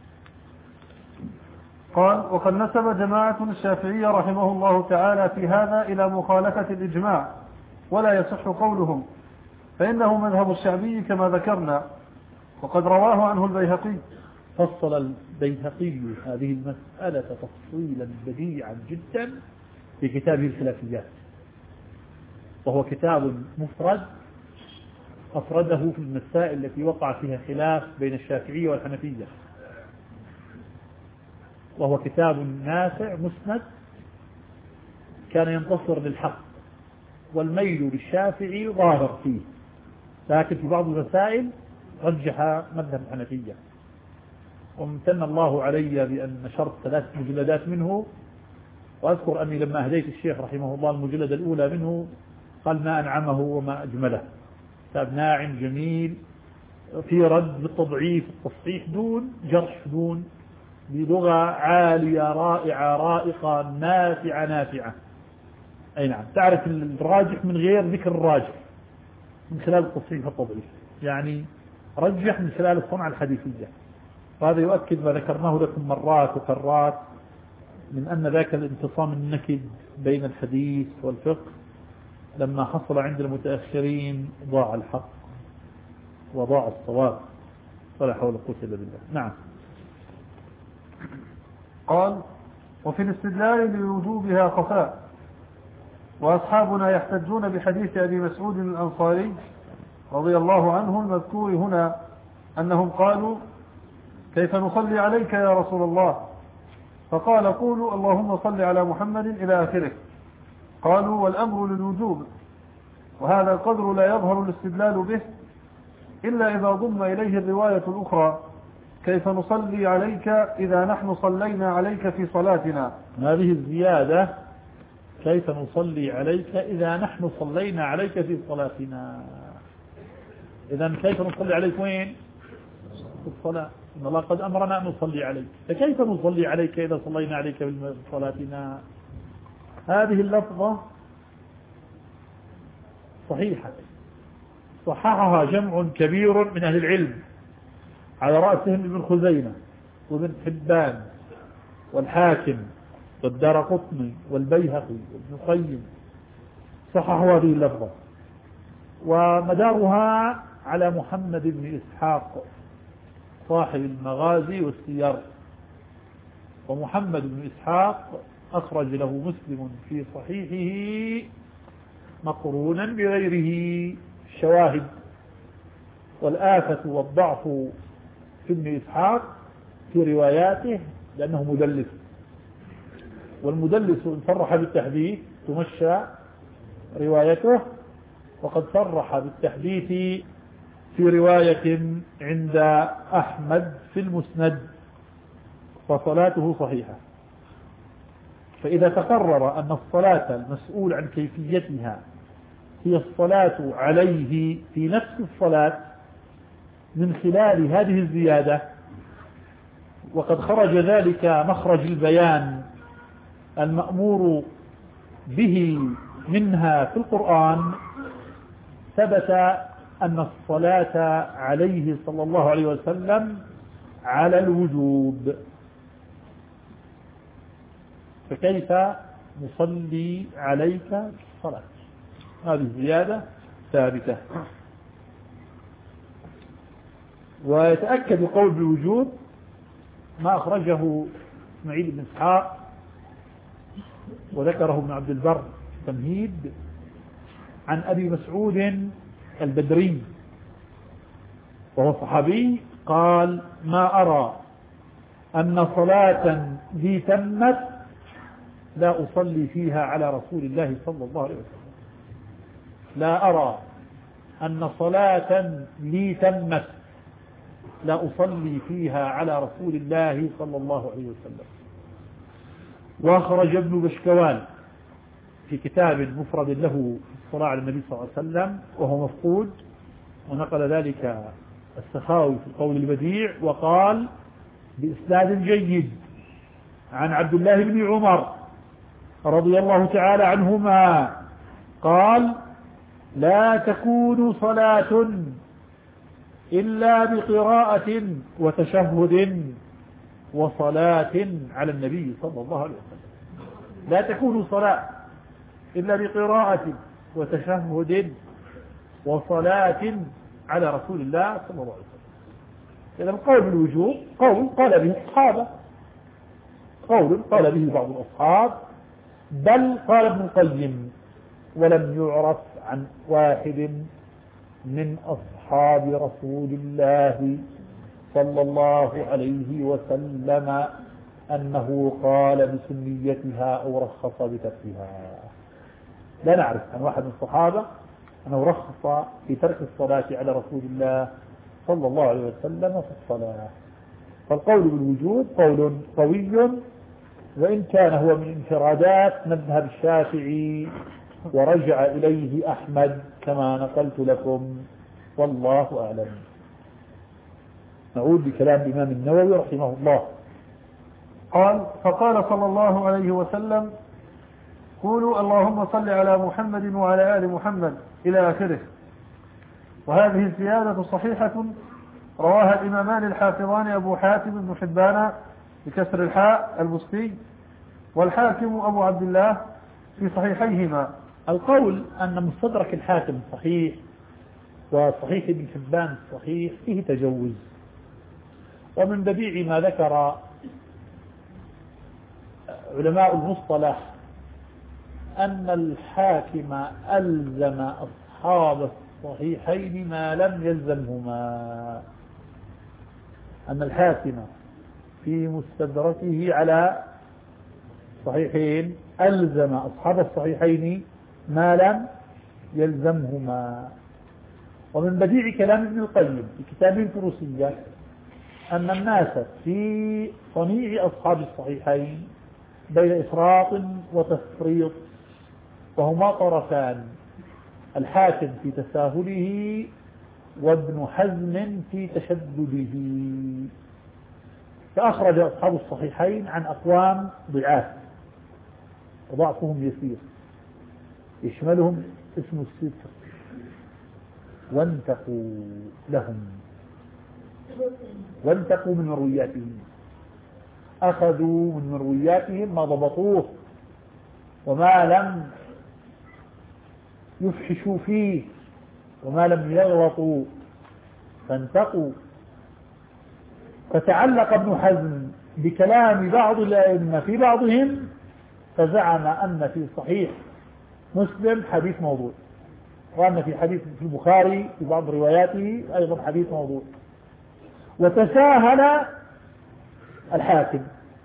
قال: وقد نسب جماعة الشافعية رحمه الله تعالى في هذا إلى مخالفة الإجماع، ولا يصح قولهم، فإنه مذهب الشعبي كما ذكرنا، وقد رواه عنه البيهقي. فصل البيهقي هذه المسألة تفصيلا بديعا جدا في كتابه الخلافيات، وهو كتاب مفرد أفرده في المسائل التي وقع فيها خلاف بين الشافعية والحنفية، وهو كتاب نافع مسند كان ينتصر للحق، والميل للشافعي ظاهر فيه، لكن في بعض المسائل رجح مذهب الحنفية. وامتن الله علي بأن نشرت ثلاث مجلدات منه، وأذكر أني لما أهديت الشيخ رحمه الله المجلد الأولى منه قال ما أنعمه وما أجمله. كتاب ناعم جميل في رد بالتضعيف التصحيح دون جرح، دون بلغة عالية رائعة رائقة نافعة نافعة. أي نعم، تعرف الراجح من غير ذكر الراجح من خلال التصحيح والتضعيف، يعني رجح من خلال الصنعة الحديثية. وهذا يؤكد ما ذكرناه لكم مرات وكرات من أن ذاك الانتصام النكد بين الحديث والفقه لما حصل عند المتأخرين ضاع الحق وضاع الصواب، ولا حول ولا قوة إلا بالله. نعم. قال: وفي الاستدلال لوجوبها خفاء، وأصحابنا يحتجون بحديث أبي مسعود الأنصاري رضي الله عنه المذكور هنا أنهم قالوا: كيف نصلي عليك يا رسول الله؟ فقال: قولوا اللهم صل على محمد إلى آخره. قالوا: والأمر للوجوب، وهذا القدر لا يظهر الاستدلال به إلا إذا ضم إليه الرواية الأخرى: كيف نصلي عليك إذا نحن صلينا عليك في صلاتنا. هذه الزيادة كيف نصلي عليك إذا نحن صلينا عليك في صلاتنا؟ إذا كيف نصلي عليك وين؟ في الصلاة. إن الله قد أمرنا أن نصلي عليك، فكيف نصلي عليك إذا صلينا عليك في صلاتنا؟ هذه اللفظة صحيحة، صححها جمع كبير من أهل العلم على رأسهم ابن خزيمة وابن حبان والحاكم والدارقطني والبيهقي وابن القيم، صححوا هذه اللفظة، ومدارها على محمد بن إسحاق صاحب المغازي والسير. ومحمد بن إسحاق أخرج له مسلم في صحيحه مقرونا بغيره شواهد. والآفة والضعف في ابن إسحاق في رواياته لأنه مدلس، والمدلس إن صرح بالتحديث تمشى روايته، وقد صرح بالتحديث في رواية عند أحمد في المسند، فصلاته صحيحة. فإذا تقرر أن الصلاة المسؤول عن كيفيتها هي الصلاة عليه في نفس الصلاة من خلال هذه الزيادة، وقد خرج ذلك مخرج البيان المأمور به منها في القرآن، ثبت أن الصلاة عليه صلى الله عليه وسلم على الوجوب، فكيف نصلي عليك الصلاة؟ هذه الزيادة ثابتة. ويتأكد القول بالوجوب ما أخرجه اسماعيل بن إسحاق وذكره ابن عبد البر تمهيد عن أبي مسعود البدري وهو صحابي قال: ما أرى أن صلاة لي تمت لا أصلي فيها على رسول الله صلى الله عليه وسلم. لا أرى أن صلاة لي تمت لا أصلي فيها على رسول الله صلى الله عليه وسلم. وأخرج ابن بشكوان في كتاب مفرد له الصلاة على النبي صلى الله عليه وسلم وهو مفقود، ونقل ذلك السخاوي في القول البديع وقال بإسناد جيد عن عبد الله بن عمر رضي الله تعالى عنهما قال: لا تكون صلاة إلا بقراءة وتشهد وصلاة على النبي صلى الله عليه وسلم. لا تكون صلاة إلا بقراءة وتشهد وصلاة على رسول الله صلى الله عليه وسلم. إذا القول بالوجوب قول قال به الصحابة، قول قال به بعض الأصحاب، بل قال ابن القيم: ولم يعرف عن واحد من أصحاب رسول الله صلى الله عليه وسلم أنه قال بسنيتها أو رخص بتركها. لا نعرف عن واحد من الصحابة أنه رخص في ترك الصلاة على رسول الله صلى الله عليه وسلم في الصلاة. فالقول بالوجود قول قوي، وإن كان هو من انفرادات مذهب الشافعي ورجع إليه أحمد كما نقلت لكم، والله أعلم. نعود بكلام الإمام النووي رحمه الله. قال: فقال صلى الله عليه وسلم: قولوا اللهم صل على محمد وعلى آل محمد إلى آخره. وهذه الزيادة صحيحة رواها الإمامان الحافظان أبو حاتم بن حبان بكسر الحاء البسطي والحاكم أبو عبد الله في صحيحيهما. القول أن مستدرك الحاكم صحيح وصحيح ابن حبان صحيح فيه تجوز، ومن بديع ما ذكر علماء المصطلح أن الحاكم ألزم أصحاب الصحيحين ما لم يلزمهما، أن الحاكم في مستدركه على صحيحين ألزم أصحاب الصحيحين ما لم يلزمهما. ومن بديع كلام ابن القيم في كتاب الفروسية أن الناس في صنيع أصحاب الصحيحين بين إفراط وتفريط وهما طرفان، الحاكم في تساهله وابن حزم في تشدده. فأخرج أصحاب الصحيحين عن أقوام ضعاف وضعفهم يسير، يشملهم اسم الستة، وانتقوا لهم، وانتقوا من مروياتهم، أخذوا من مروياتهم ما ضبطوه وما لم يفحشوا فيه وما لم يغلطوا، فانتقوا. فتعلق ابن حزم بكلام بعض الأئمة في بعضهم، فزعم أن في صحيح مسلم حديث موضوع، وأن في حديث في البخاري في بعض رواياته أيضا حديث موضوع. وتساهل الحاكم،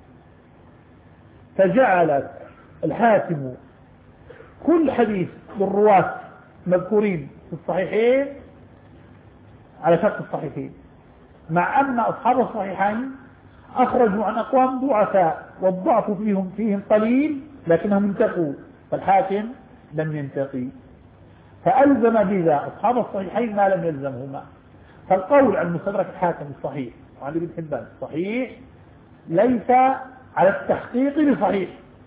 فجعل الحاكم كل حديث بالرواة مذكورين في الصحيحين على شرط الصحيحين، مع أن أصحاب الصحيحين أخرجوا عن أقوام ضعفاء والضعف فيهم فيهم قليل لكنهم انتقوا، فالحاكم لم ينتقي، فألزم بذا أصحاب الصحيحين ما لم يلزمهما. فالقول عن مستدرك الحاكم الصحيح وعن ابن حبان الصحيح ليس على التحقيق بصحيح.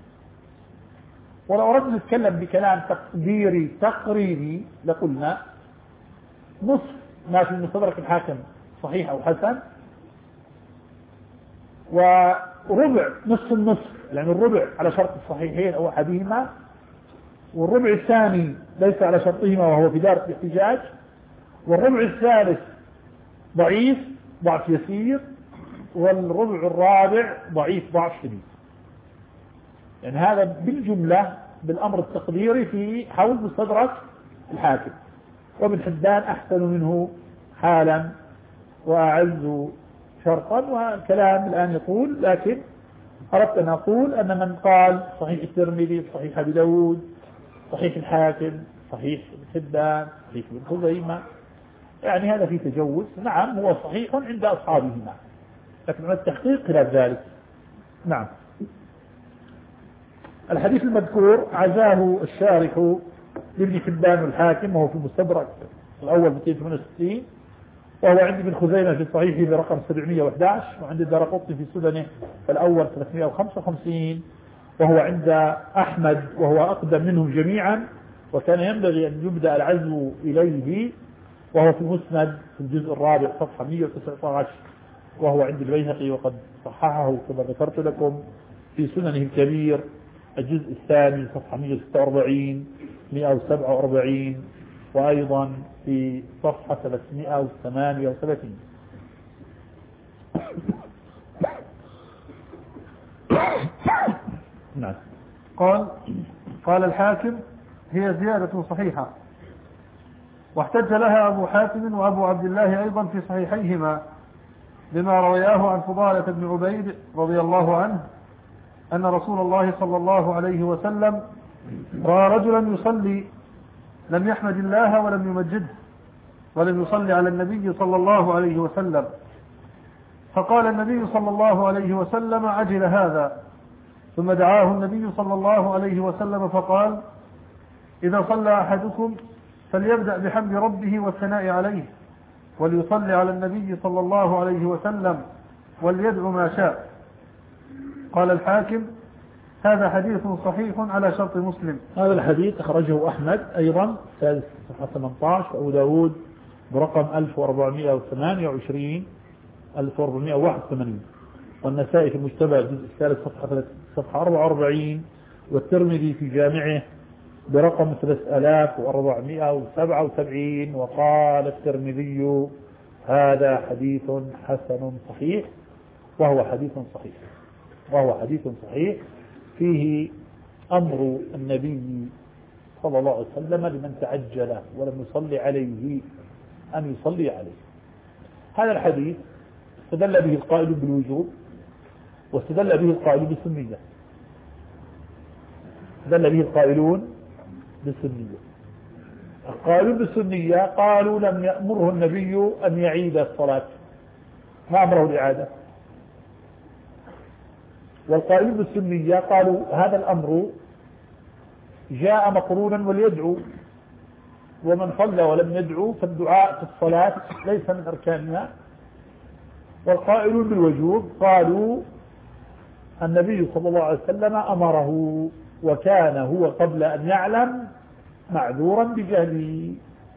ولو أردنا نتكلم بكلام تقديري تقريبي لقلنا نصف ما في مستدرك الحاكم صحيح أو حسن، وربع نصف النصف، يعني الربع على شرط الصحيحين أو أحدهما، والربع الثاني ليس على شرطهما وهو في دار الاحتجاج، والربع الثالث ضعيف ضعف يسير، والربع الرابع ضعيف ضعف شديد. يعني هذا بالجملة بالأمر التقديري في حول مستدرك الحاكم. وابن حبان أحسن منه حالا وأعز شرطا، والكلام الآن يطول، لكن أردت أن أقول أن من قال صحيح الترمذي، صحيح أبي داود، صحيح الحاكم، صحيح ابن حبان، صحيح ابن خزيمة، يعني هذا في تجوز. نعم هو صحيح عند أصحابهما، لكن على التحقيق خلاف ذلك. نعم. الحديث المذكور عزاه الشارح لابن حبان والحاكم، وهو في المستدرك الأول مئتين وثمانية وستين، وهو عند ابن خزيمة في صحيحه برقم سبعمئة وأحد عشر، وعند الدارقطني في سننه الأول ثلاثمئة وخمسة وخمسين، وهو عند أحمد وهو أقدم منهم جميعا، وكان ينبغي أن يبدأ العزو إليه، وهو في المسند في الجزء الرابع صفحة مئة وتسعة عشر، وهو عند البيهقي وقد صححه كما ذكرت لكم في سننه الكبير الجزء الثاني صفحة مئة وستة وأربعين مئة وسبعة وأربعين، وأيضا في صفحة ثلاثمئة وثمانية وثلاثين. نعم. قال قال الحاكم هي زيادة صحيحة، واحتج لها أبو حاتم وأبو عبد الله أيضا في صحيحيهما بما روياه عن فضالة بن عبيد رضي الله عنه أن رسول الله صلى الله عليه وسلم رأى رجلا يصلي لم يحمد الله ولم يمجده ولم يصلي على النبي صلى الله عليه وسلم، فقال النبي صلى الله عليه وسلم عجل هذا، ثم دعاه النبي صلى الله عليه وسلم فقال إذا صلى أحدكم فليبدأ بحمد ربه والثناء عليه، وليصلي على النبي صلى الله عليه وسلم وليدعو ما شاء. قال الحاكم هذا حديث صحيح على شرط مسلم. هذا الحديث أخرجه أحمد أيضا سادس صفحة ثمانية عشر، وأبو داود برقم ألف وأربعمئة وثمانية وعشرين ألف وأربعمئة وواحد وثمانين، والنسائي في المجتمع الجزء الثالث صفحة صفحة أربعة وأربعين، والترمذي في جامعه برقم ثلاثة آلاف وأربعمئة وسبعة وسبعين. وقال الترمذي هذا حديث حسن صحيح، وهو حديث صحيح وهو حديث صحيح فيه أمر النبي صلى الله عليه وسلم لمن تعجل ولم يصلي عليه أن يصلي عليه. هذا الحديث استدل به القائل بالوجوب، واستدل به القائل بالسنية، استدل به القائلون بالسنية. القائلون بالسنية قالوا لم يأمره النبي أن يعيد الصلاة، ما أمره الإعادة. والقائلون بالسنية قالوا هذا الأمر جاء مقرونا وليدعو، ومن صلى ولم يدعو فالدعاء في الصلاة ليس من أركانها. والقائلون بالوجوب قالوا النبي صلى الله عليه وسلم أمره، وكان هو قبل أن يعلم معذورا بجهله،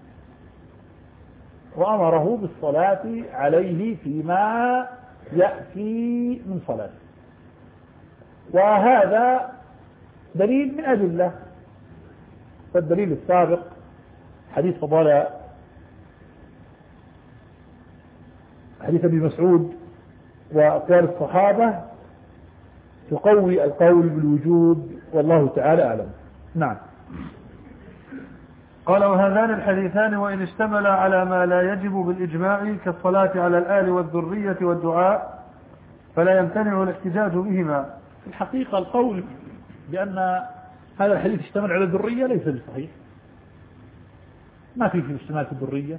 وأمره بالصلاة عليه فيما يأتي من صلاة. وهذا دليل من أدلة. فالدليل السابق حديث فضل حديث ابن مسعود وأقوال الصحابة تقوي القول بالوجود، والله تعالى أعلم. نعم. قال وهذان الحديثان وإن اشتملا على ما لا يجب بالإجماع كالصلاة على الآل والذرية والدعاء فلا يمتنع الاحتجاج بهما. في الحقيقة القول بأن هذا الحديث اشتمل على الذرية ليس بصحيح، ما في في اشتمال في الذرية.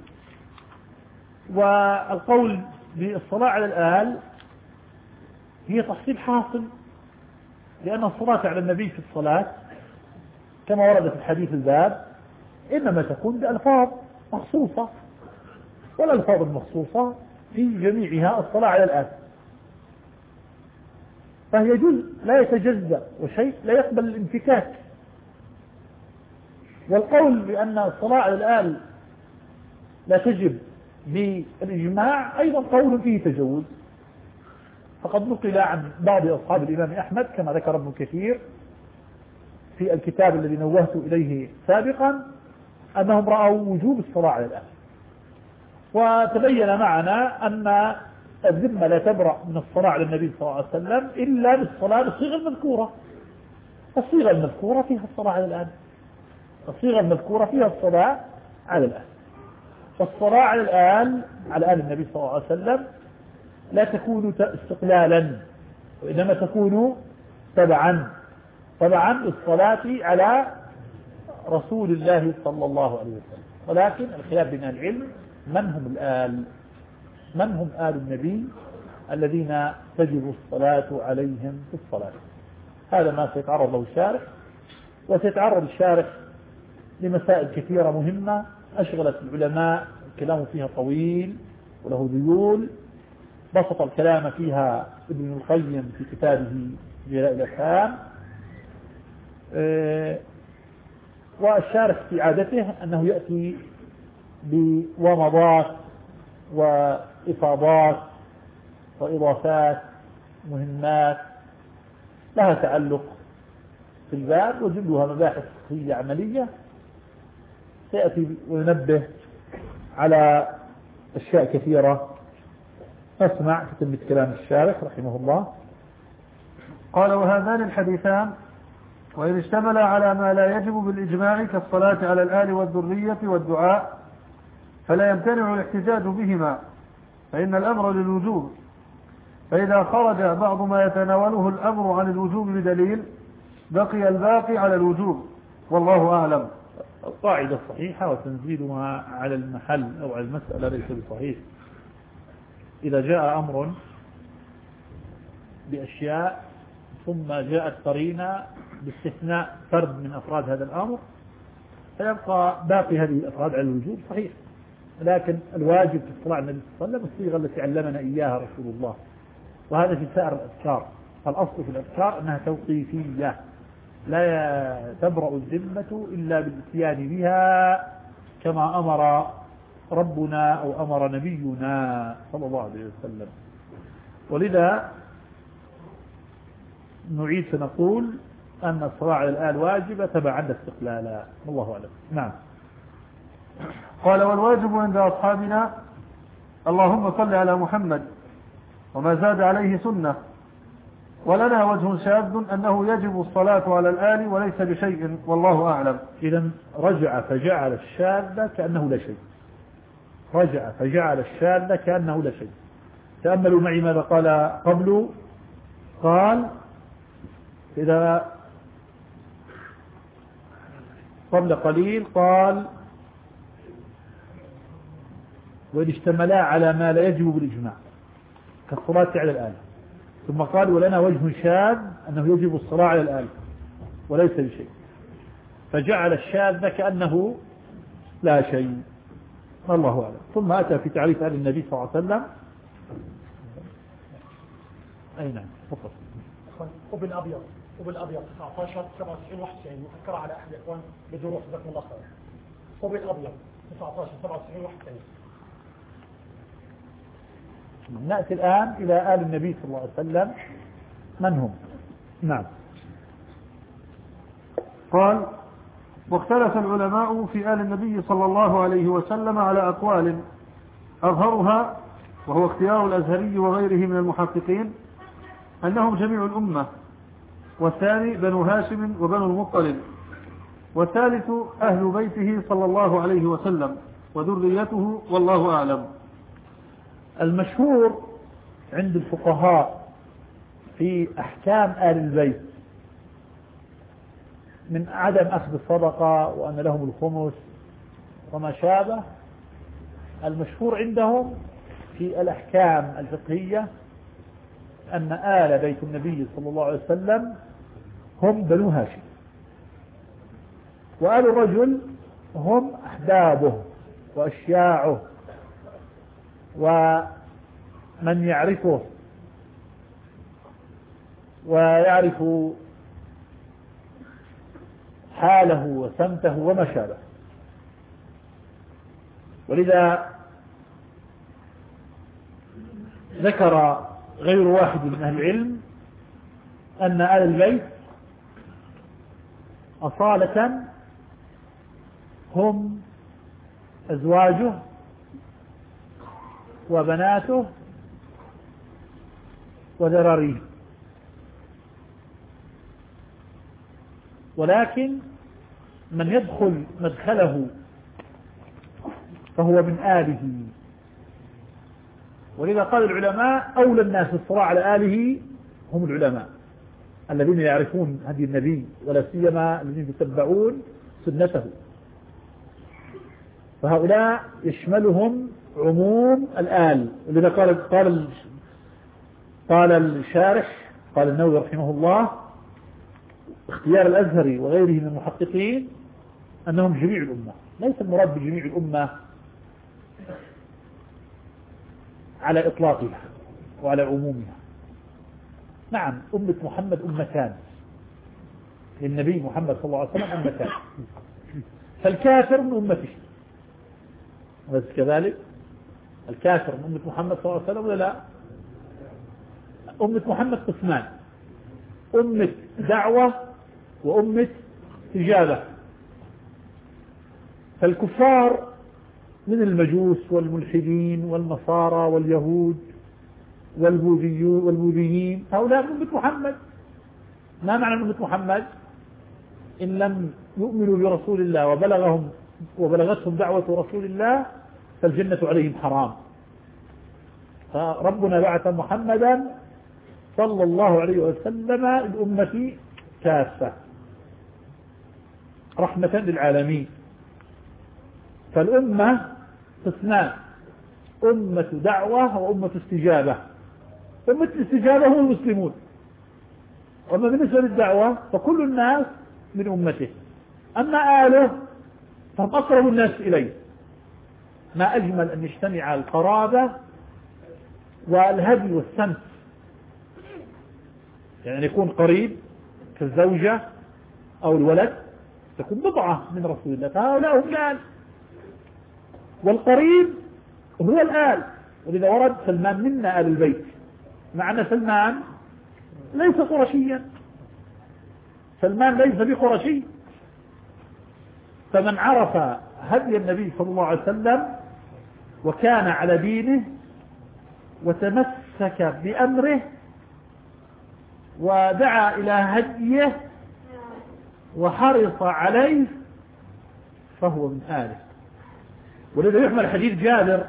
والقول بالصلاة على الآل هي تحصيل حاصل، لأن الصلاة على النبي في الصلاة كما ورد في الحديث الباب إنما تكون بألفاظ مخصوصة، والألفاظ المخصوصة في جميعها الصلاة على الآل، فهي جزء لا يتجزأ وشيء لا يقبل الانفكاك. والقول بأن الصلاة على الآل لا تجب بالإجماع أيضا قول فيه تجوز، فقد نقل عن بعض أصحاب الإمام أحمد كما ذكر ابن كثير في الكتاب الذي نوهت إليه سابقا أنهم رأوا وجوب الصلاة على الآل. وتبين معنا أن الذمة لا تبرأ من الصلاة على النبي صلى الله عليه وسلم إلا بالصلاة بالصيغة المذكورة. الصيغة المذكورة فيها الصلاة على الآل، الصيغة المذكورة فيها الصلاة على الآل. فالصلاة على الآل على آل النبي صلى الله عليه وسلم لا تكون استقلالا، وإنما تكون تبعا طبعا للصلاة على رسول الله صلى الله عليه وسلم. ولكن الخلاف بين العلم من هم الآل، من هم آل النبي الذين تجب الصلاة عليهم في الصلاة. هذا ما سيتعرض له الشارح، وسيتعرض الشارح لمسائل كثيرة مهمة أشغلت العلماء، الكلام فيها طويل وله ذيول، بسط الكلام فيها ابن القيم في كتابه جلاء الأفهام. أه والشارح في عادته أنه يأتي بومضات وإفاضات وإضافات مهمات لها تعلق في الباب، وجلها مباحث فقهية عملية، سيأتي وينبه على أشياء كثيرة. نسمع كتب كلام الشارح رحمه الله. قال وهذان الحديثان وإن اشتملا على ما لا يجب بالإجماع كالصلاة على الآل والذرية والدعاء فلا يمتنع الاحتجاج بهما، فإن الأمر للوجوب، فإذا خرج بعض ما يتناوله الأمر عن الوجوب بدليل بقي الباقي على الوجوب، والله أعلم. القاعدة الصحيحة وتنزيلها على المحل أو على المسألة ليس بصحيح. إذا جاء أمر بأشياء ثم جاءت قرينة باستثناء فرد من أفراد هذا الأمر فيبقى باقي هذه الأفراد على الوجوب صحيح. لكن الواجب في الصلاة على النبي صلى الله عليه وسلم الصيغة التي علمنا إياها رسول الله، وهذا في سائر الأذكار. الأصل في الأذكار أنها توقيفية لا تبرأ الذمة إلا بالإتيان بها كما أمر ربنا أو أمر نبينا صلى الله عليه وسلم. ولذا نعيد فنقول أن الصلاة على الآل واجبة تبعا لاستقلالا، والله أعلم. نعم. قال والواجب عند أصحابنا اللهم صل على محمد وما زاد عليه سنة، ولنا وجه شاذ أنه يجب الصلاة على الآل وليس بشيء، والله أعلم. إذا رجع فجعل الشاذ كأنه لا شيء، رجع فجعل الشاذ كأنه لا شيء. تأملوا معي ماذا قال قبل. قال إذا قبل قليل قال وإن اشتملا على ما لا يجب بالإجماع كالصلاة على الآل، ثم قال ولنا وجه شاذ أنه يجب الصلاة على الآل وليس بشيء. فجعل الشاذ كأنه لا شيء، الله أعلم. ثم أتى في تعريف آل النبي صلى الله عليه وسلم. أي نعم تفضل. وبالأبيض وبالأبيض تسعة عشر سبعة وتسعين واحد وتسعين مفكرة على أحد الإخوان بدروس جزاكم الله خير. وبالأبيض تسعة عشر سبعة وتسعين واحد وتسعين. نأتي الآن إلى آل النبي صلى الله عليه وسلم، من هم؟ نعم. قال: واختلف العلماء في آل النبي صلى الله عليه وسلم على أقوال، أظهرها وهو اختيار الأزهري وغيره من المحققين أنهم جميع الأمة، والثاني بنو هاشم وبنو المطلب، والثالث أهل بيته صلى الله عليه وسلم وذريته، والله أعلم. المشهور عند الفقهاء في أحكام آل البيت من عدم أخذ الصدقة وأن لهم الخمس وما شابه، المشهور عندهم في الأحكام الفقهية أن آل بيت النبي صلى الله عليه وسلم هم بنو هاشم، وآل الرجل هم أحبابه وأشياعه ومن يعرفه ويعرف حاله وسمته وما شابه. ولذا ذكر غير واحد من أهل العلم أن آل البيت أصالة هم أزواجه وبناته وذراريه، ولكن من يدخل مدخله فهو من آله. ولذا قال العلماء أولى الناس بالصلاة على آله هم العلماء الذين يعرفون هدي النبي، ولا سيما الذين يتبعون سنته، فهؤلاء يشملهم عموم الآل. ولذا قال قال قال الشارح قال النووي رحمه الله اختيار الأزهري وغيره من المحققين أنهم جميع الأمة، ليس المراد بجميع الأمة على إطلاقها وعلى عمومها. نعم أمة محمد أمتان، للنبي محمد صلى الله عليه وسلم أمتان، فالكافر من أمته بس كذلك، الكافر من أمة محمد صلى الله عليه وسلم ولا لا؟ أمة محمد قسمان: أمة دعوة وأمة استجابة. فالكفار من المجوس والملحدين والنصارى واليهود والبوذيين هؤلاء من أمة محمد. ما معنى أمة محمد؟ إن لم يؤمنوا برسول الله وبلغهم وبلغتهم دعوة رسول الله فالجنة عليهم حرام. فربنا بعث محمدا صلى الله عليه وسلم الأمة كافة رحمة للعالمين. فالأمة قسمان: أمة دعوة وأمة استجابة. أمة الاستجابة هم المسلمون، وأما بالنسبة للدعوة فكل الناس من أمته. أما آله فهم أقرب الناس إليه. ما أجمل أن يجتمع القرابة والهدي والسمت، يعني يكون قريب كالزوجة أو الولد، تكون بضعة من رسول الله، فهؤلاء هم الآل، والقريب هو الآل. ولذا ورد سلمان منا آل البيت، مع أن سلمان ليس قرشيا، سلمان ليس بقرشي. فمن عرف هدي النبي صلى الله عليه وسلم وكان على دينه وتمسك بأمره ودعا إلى هديه وحرص عليه فهو من آله. ولذا يحمل حديث جابر: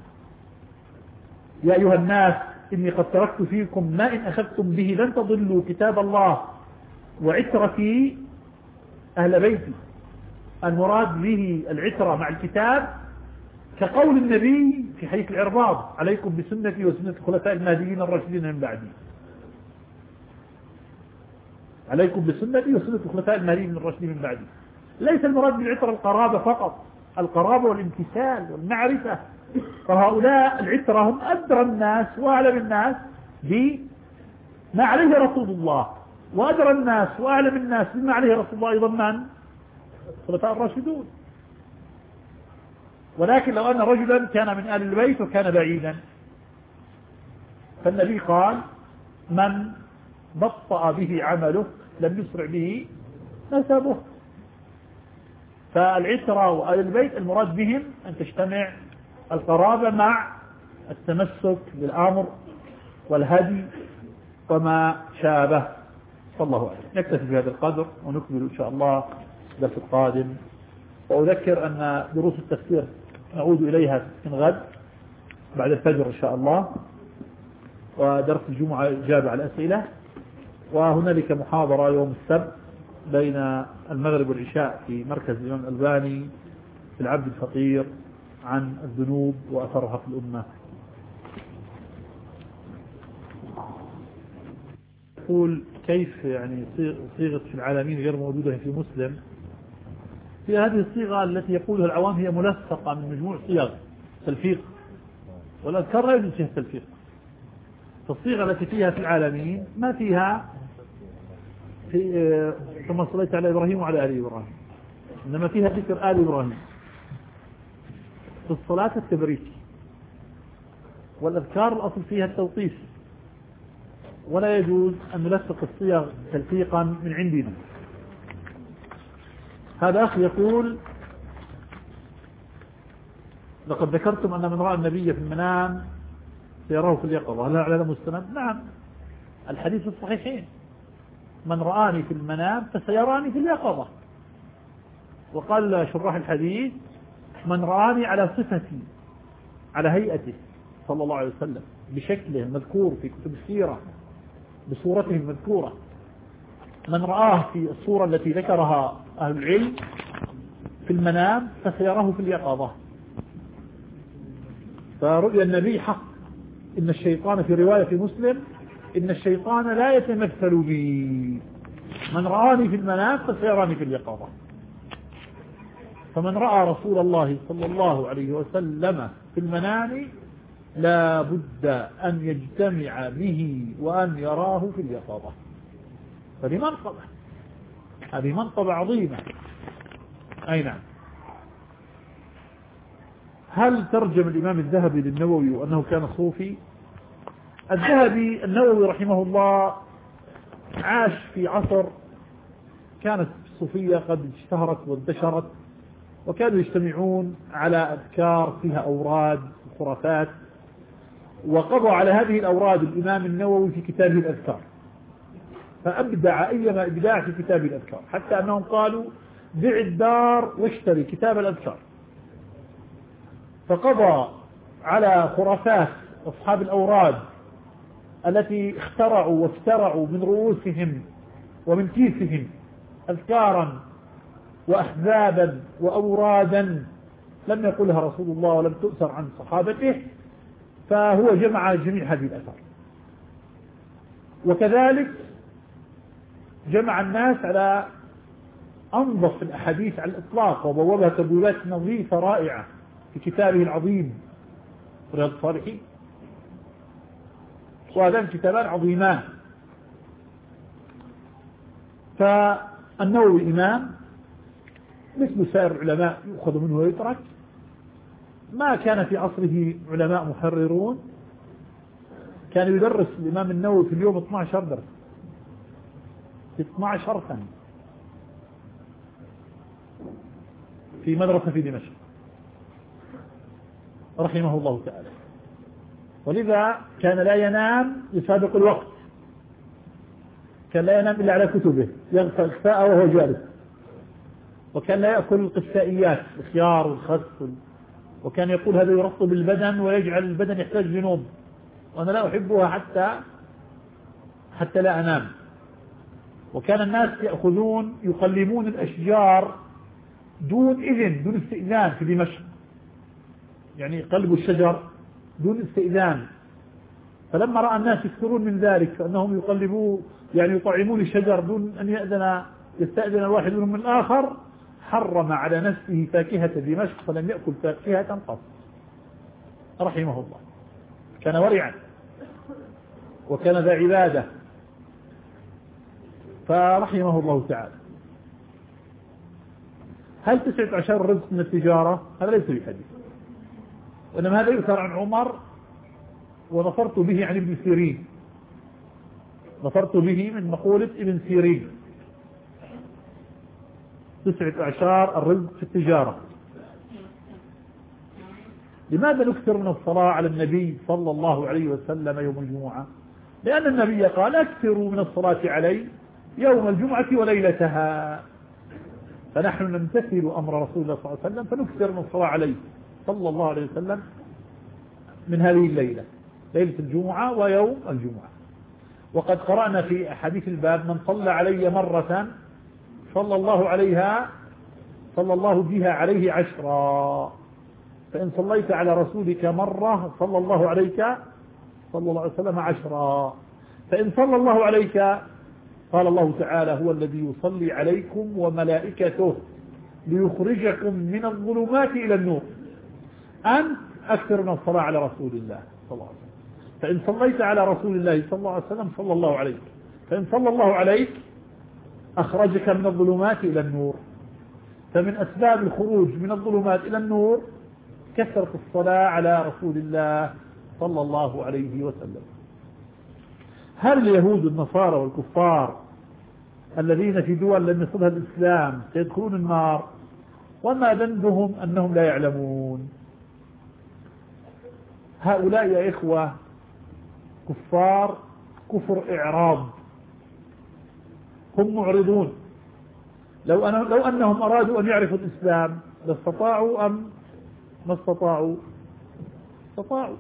يا أيها الناس إني قد تركت فيكم ما إن أخذتم به لن تضلوا كتاب الله وعترتي أهل بيتي. المراد به العترة مع الكتاب كقول النبي في حديث العرباض: عليكم بسنتي وسنة الخلفاء المهديين الراشدين من بعدي. عليكم بسنتي وسنة الخلفاء المهديين الراشدين من بعدي. ليس المراد بالعترة القرابة فقط، القرابة والامتثال والمعرفة. فهؤلاء العترة هم أدرى الناس وأعلم الناس بما عليه رسول الله، وأدرى الناس وأعلم الناس بما عليه رسول الله أيضا من الخلفاء الراشدون. ولكن لو أن رجلا كان من آل البيت وكان بعيدا، فالنبي قال من بطأ به عمله لم يسرع به نسبه. فالعترة وآل البيت المراد بهم أن تجتمع القرابة مع التمسك بالأمر والهدي وما شابه. صلى الله عليه وسلم. نكتفي بهذا القدر ونكمل إن شاء الله الدرس القادم. وأذكر أن دروس التفسير نعود إليها من غد بعد الفجر إن شاء الله، ودرس الجمعة إجابة على الأسئلة، وهنالك محاضرة يوم السبت بين المغرب والعشاء في مركز الإمام الألباني في العبد الفقير عن الذنوب وأثرها في الأمة. يقول كيف يعني صيغة في العالمين غير موجودة في مسلم؟ في هذه الصيغة التي يقولها العوام هي ملصقة من مجموع صيغ تلفيق، والأذكار لا يوجد فيها التلفيق. فالصيغة التي فيها في العالمين ما فيها في ثم صليت على إبراهيم وعلى آل إبراهيم، إنما فيها ذكر آل إبراهيم في الصلاة التبريك. والأذكار الأصل فيها التوقيف، ولا يجوز أن نلصق الصيغ تلفيقا من عندنا. هذا أخ يقول لقد ذكرتم أن من رأى النبي في المنام سيراه في اليقظة، هل على مستند؟ نعم، الحديث الصحيحين من رآني في المنام فسيراني في اليقظة. وقال شراح الحديث من رآني على صفتي على هيئته صلى الله عليه وسلم بشكله المذكور في كتب السيرة بصورته المذكورة، من رآه في الصورة التي ذكرها أهل العلم في المنام فسيراه في اليقظة. فرؤيا النبي حق. إن الشيطان في رواية في مسلم إن الشيطان لا يتمثل بي، من رآني في المنام فسيراني في اليقظة. فمن رأى رسول الله صلى الله عليه وسلم في المنام لا بد أن يجتمع به وأن يراه في اليقظة. فهذه منقبة، هذه منقبة عظيمة. أي نعم. هل ترجم الإمام الذهبي للنووي وأنه كان صوفي؟ الذهبي النووي رحمه الله عاش في عصر كانت الصوفية قد اشتهرت وانتشرت، وكانوا يجتمعون على أذكار فيها أوراد وخرافات، وقضى على هذه الأوراد الإمام النووي في كتابه الأذكار، فأبدع أيما إبداع في كتاب الأذكار، حتى أنهم قالوا بع الدار واشتري كتاب الأذكار. فقضى على خرافات أصحاب الأوراد التي اخترعوا وافترعوا من رؤوسهم ومن كيسهم أذكارا وأحزابا وأورادا لم يقلها رسول الله ولم تؤثر عن صحابته، فهو جمع جميع هذه الأثار. وكذلك جمع الناس على أنظف الأحاديث على الإطلاق، وبوابها تبويبات نظيفة رائعة في كتابه العظيم رياض الصالحين. وهذان كتابان عظيمان. فالنووي إمام مثل سائر العلماء يؤخذ منه ويترك. ما كان في عصره علماء محررون، كان يدرس الإمام النووي في اليوم اثني عشر درس في اثني عشر سنة في مدرسة في دمشق رحمه الله تعالى. ولذا كان لا ينام يسابق الوقت، كان لا ينام إلا على كتبه، يغسل الكفاء وهو جالس، وكان لا يأكل القسائيات الخيار والخس، وكان يقول هذا يرطب البدن ويجعل البدن يحتاج لنوم، وأنا لا أحبها حتى حتى لا أنام. وكان الناس يأخذون يقلمون الأشجار دون إذن، دون استئذان في دمشق، يعني قلبوا الشجر دون استئذان. فلما رأى الناس يكثرون من ذلك فأنهم يقلبوا يعني يطعمون الشجر دون أن يأذن يستأذن الواحد منهم من الآخر، حرم على نفسه فاكهة دمشق فلم يأكل فاكهة قط رحمه الله. كان ورعا وكان ذا عبادة فرحمه الله تعالى. هل تسعة عشر رزق من التجارة؟ هذا ليس بحديث، وإنما هذا يؤثر عن عمر ونصرت به عن ابن سيرين، نصرت به من مقولة ابن سيرين. تسعة عشر الرزق في التجارة. لماذا نكثر من الصلاة على النبي صلى الله عليه وسلم يوم الجمعة؟ لأن النبي قال اكثروا من الصلاة عليه يوم الجمعة وليلتها، فنحن نمتثل أمر رسول الله صلى الله عليه وسلم فنكثر من الصلاة عليه صلى الله عليه وسلم من هذه الليلة، ليلة الجمعة ويوم الجمعة. وقد قرأنا في حديث الباب من صلى علي مرة صلى الله عليها صلى الله بها عليه عشرا، فإن صليت على رسولك مرة صلى الله عليك صلى الله عليه وسلم عشرا، فإن صلى الله عليك قال الله تعالى هو الذي يصلي عليكم وملائكته ليخرجكم من الظلمات إلى النور. أنت أكثر من الصلاة على رسول الله صلى الله عليه وسلم، فإن صليت على رسول الله صلى الله عليه وسلم صلى الله عليك، فإن صلى الله عليك أخرجك من الظلمات إلى النور. فمن أسباب الخروج من الظلمات إلى النور كثرة الصلاة على رسول الله صلى الله عليه وسلم. هل اليهود والنصارى والكفار الذين في دول لم يصلها الإسلام سيدخلون النار؟ وما ذنبهم أنهم لا يعلمون. هؤلاء يا إخوة كفار كفر إعراض، هم معرضون. لو, أنا لو أنهم أرادوا أن يعرفوا الإسلام لاستطاعوا أم ما استطاعوا؟ استطاعوا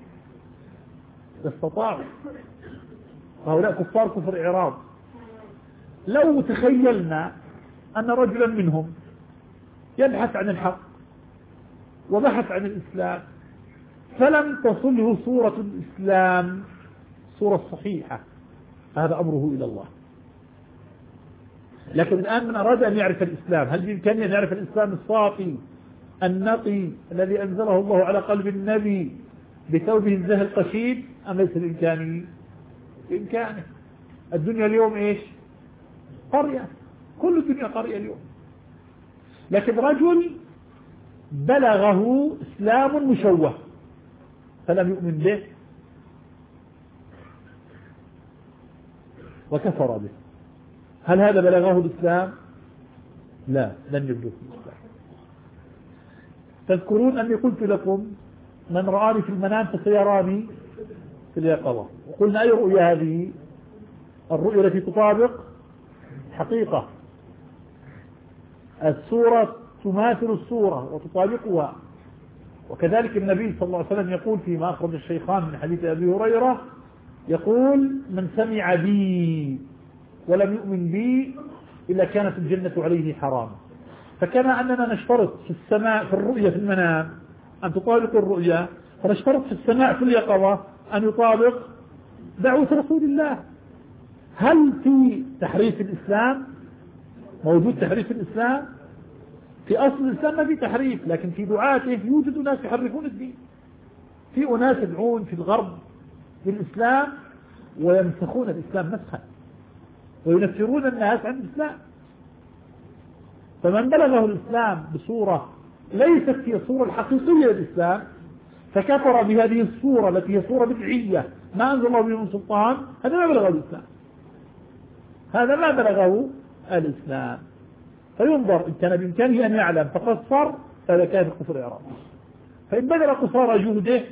استطاعوا هؤلاء كفار كفر إعراض. لو تخيلنا أن رجلا منهم يبحث عن الحق وبحث عن الإسلام فلم تصله صورة الإسلام صورة صحيحة، هذا أمره إلى الله. لكن الآن من أراد أن يعرف الإسلام هل بإمكانه أن يعرف الإسلام الصافي النقي الذي أنزله الله على قلب النبي بثوبه الزهر القشيد أم ليس بإمكانه؟ بإمكانه. الدنيا اليوم إيش؟ قرية، كل الدنيا قرية اليوم. لكن رجل بلغه إسلام مشوه فلم يؤمن به وكفر به، هل هذا بلغه الإسلام؟ لا، لن يبلغه الإسلام. تذكرون أني قلت لكم من رآني في المنام فسيراني في اليقظة، وقلنا أي رؤيا هذه؟ الرؤيا التي تطابق حقيقة، الصورة تماثل الصورة وتطابقها. وكذلك النبي صلى الله عليه وسلم يقول فيما أخرج الشيخان من حديث أبي هريرة، يقول من سمع بي ولم يؤمن بي إلا كانت الجنة عليه حراما. فكما أننا نشترط في السماء في الرؤيا في المنام أن تطابق الرؤيا، فنشترط في السماء في اليقظة أن يطابق دعوة رسول الله. هل في تحريف الإسلام؟ موجود تحريف الإسلام؟ في أصل الإسلام ما في تحريف، لكن في دعاته يوجد ناس يحرفون الدين. في أناس يدعون في الغرب للإسلام ويمسخون الإسلام مسخا وينفرون الناس عن الإسلام. فمن بلغه الإسلام بصورة ليست هي الصورة الحقيقية للإسلام فكفر بهذه الصورة التي هي صورة بدعية ما أنزل الله به من سلطان، هذا ما بلغه الإسلام، هذا ما بلغه الإسلام. فينظر إن كان بإمكانه أن يعلم فقصر فهذا كان كفر إعراض. فإن بذل قصارى جهده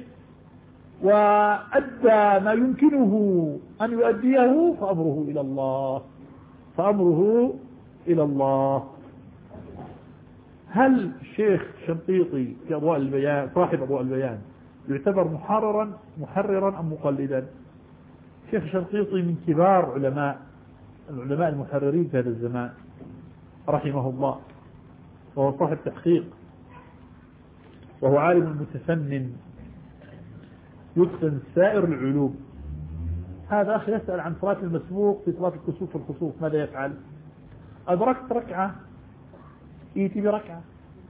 وأدى ما يمكنه أن يؤديه فأمره إلى الله فأمره إلى الله. هل الشيخ شنقيطي في أضواء البيان صاحب أضواء البيان يعتبر محررا محررا أم مقلدا؟ الشيخ شنقيطي من كبار علماء العلماء المحررين في هذا الزمان رحمه الله، وهو صاحب تحقيق وهو عالم متفنن يتقن سائر العلوم. هذا أخي يسأل عن صلاة المسبوق في صلاة الكسوف والخسوف ماذا يفعل؟ أدركت ركعة ائتي بركعة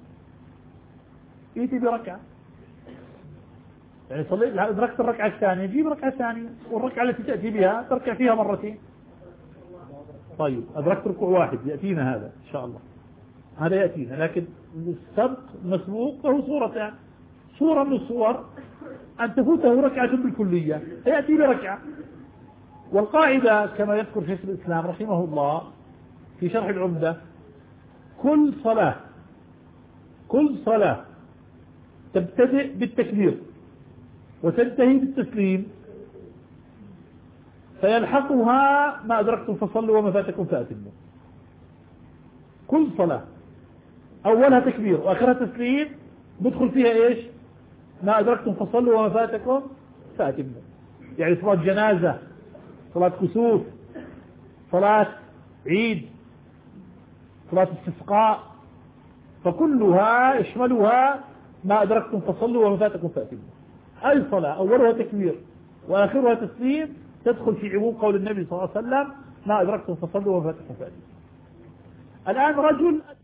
ائتي بركعة يعني صليت أدركت الركعة الثانية جيب ركعة ثانية، والركعة التي تأتي بها تركع فيها مرتين. طيب أدركت ركوع واحد يأتينا هذا إن شاء الله، هذا يأتينا، لكن السبق مسبوق له صورتان، صورة من الصور أن تفوته ركعة بالكلية فيأتي بركعة. والقاعدة كما يذكر شيخ الإسلام رحمه الله في شرح العمدة كل صلاة كل صلاة تبتدئ بالتكبير وتنتهي بالتسليم فيلحقها ما أدركتم فصلوا وما فاتكم فأتموا. كل صلاة أولها تكبير وآخرها تسليم بدخل فيها إيش؟ ما أدركتم فصلوا وما فاتكم فأتموا. يعني صلاة جنازة، صلاة كسوف، صلاة عيد، صلاة استسقاء، فكلها يشملها ما أدركتم فصلوا وما فاتكم فأتموا. أي صلاة أولها تكبير وآخرها تسليم تدخل في عموم قول النبي صلى الله عليه وسلم ما أدركتم فصلوا وما فاتكم فأتموا. الآن رجل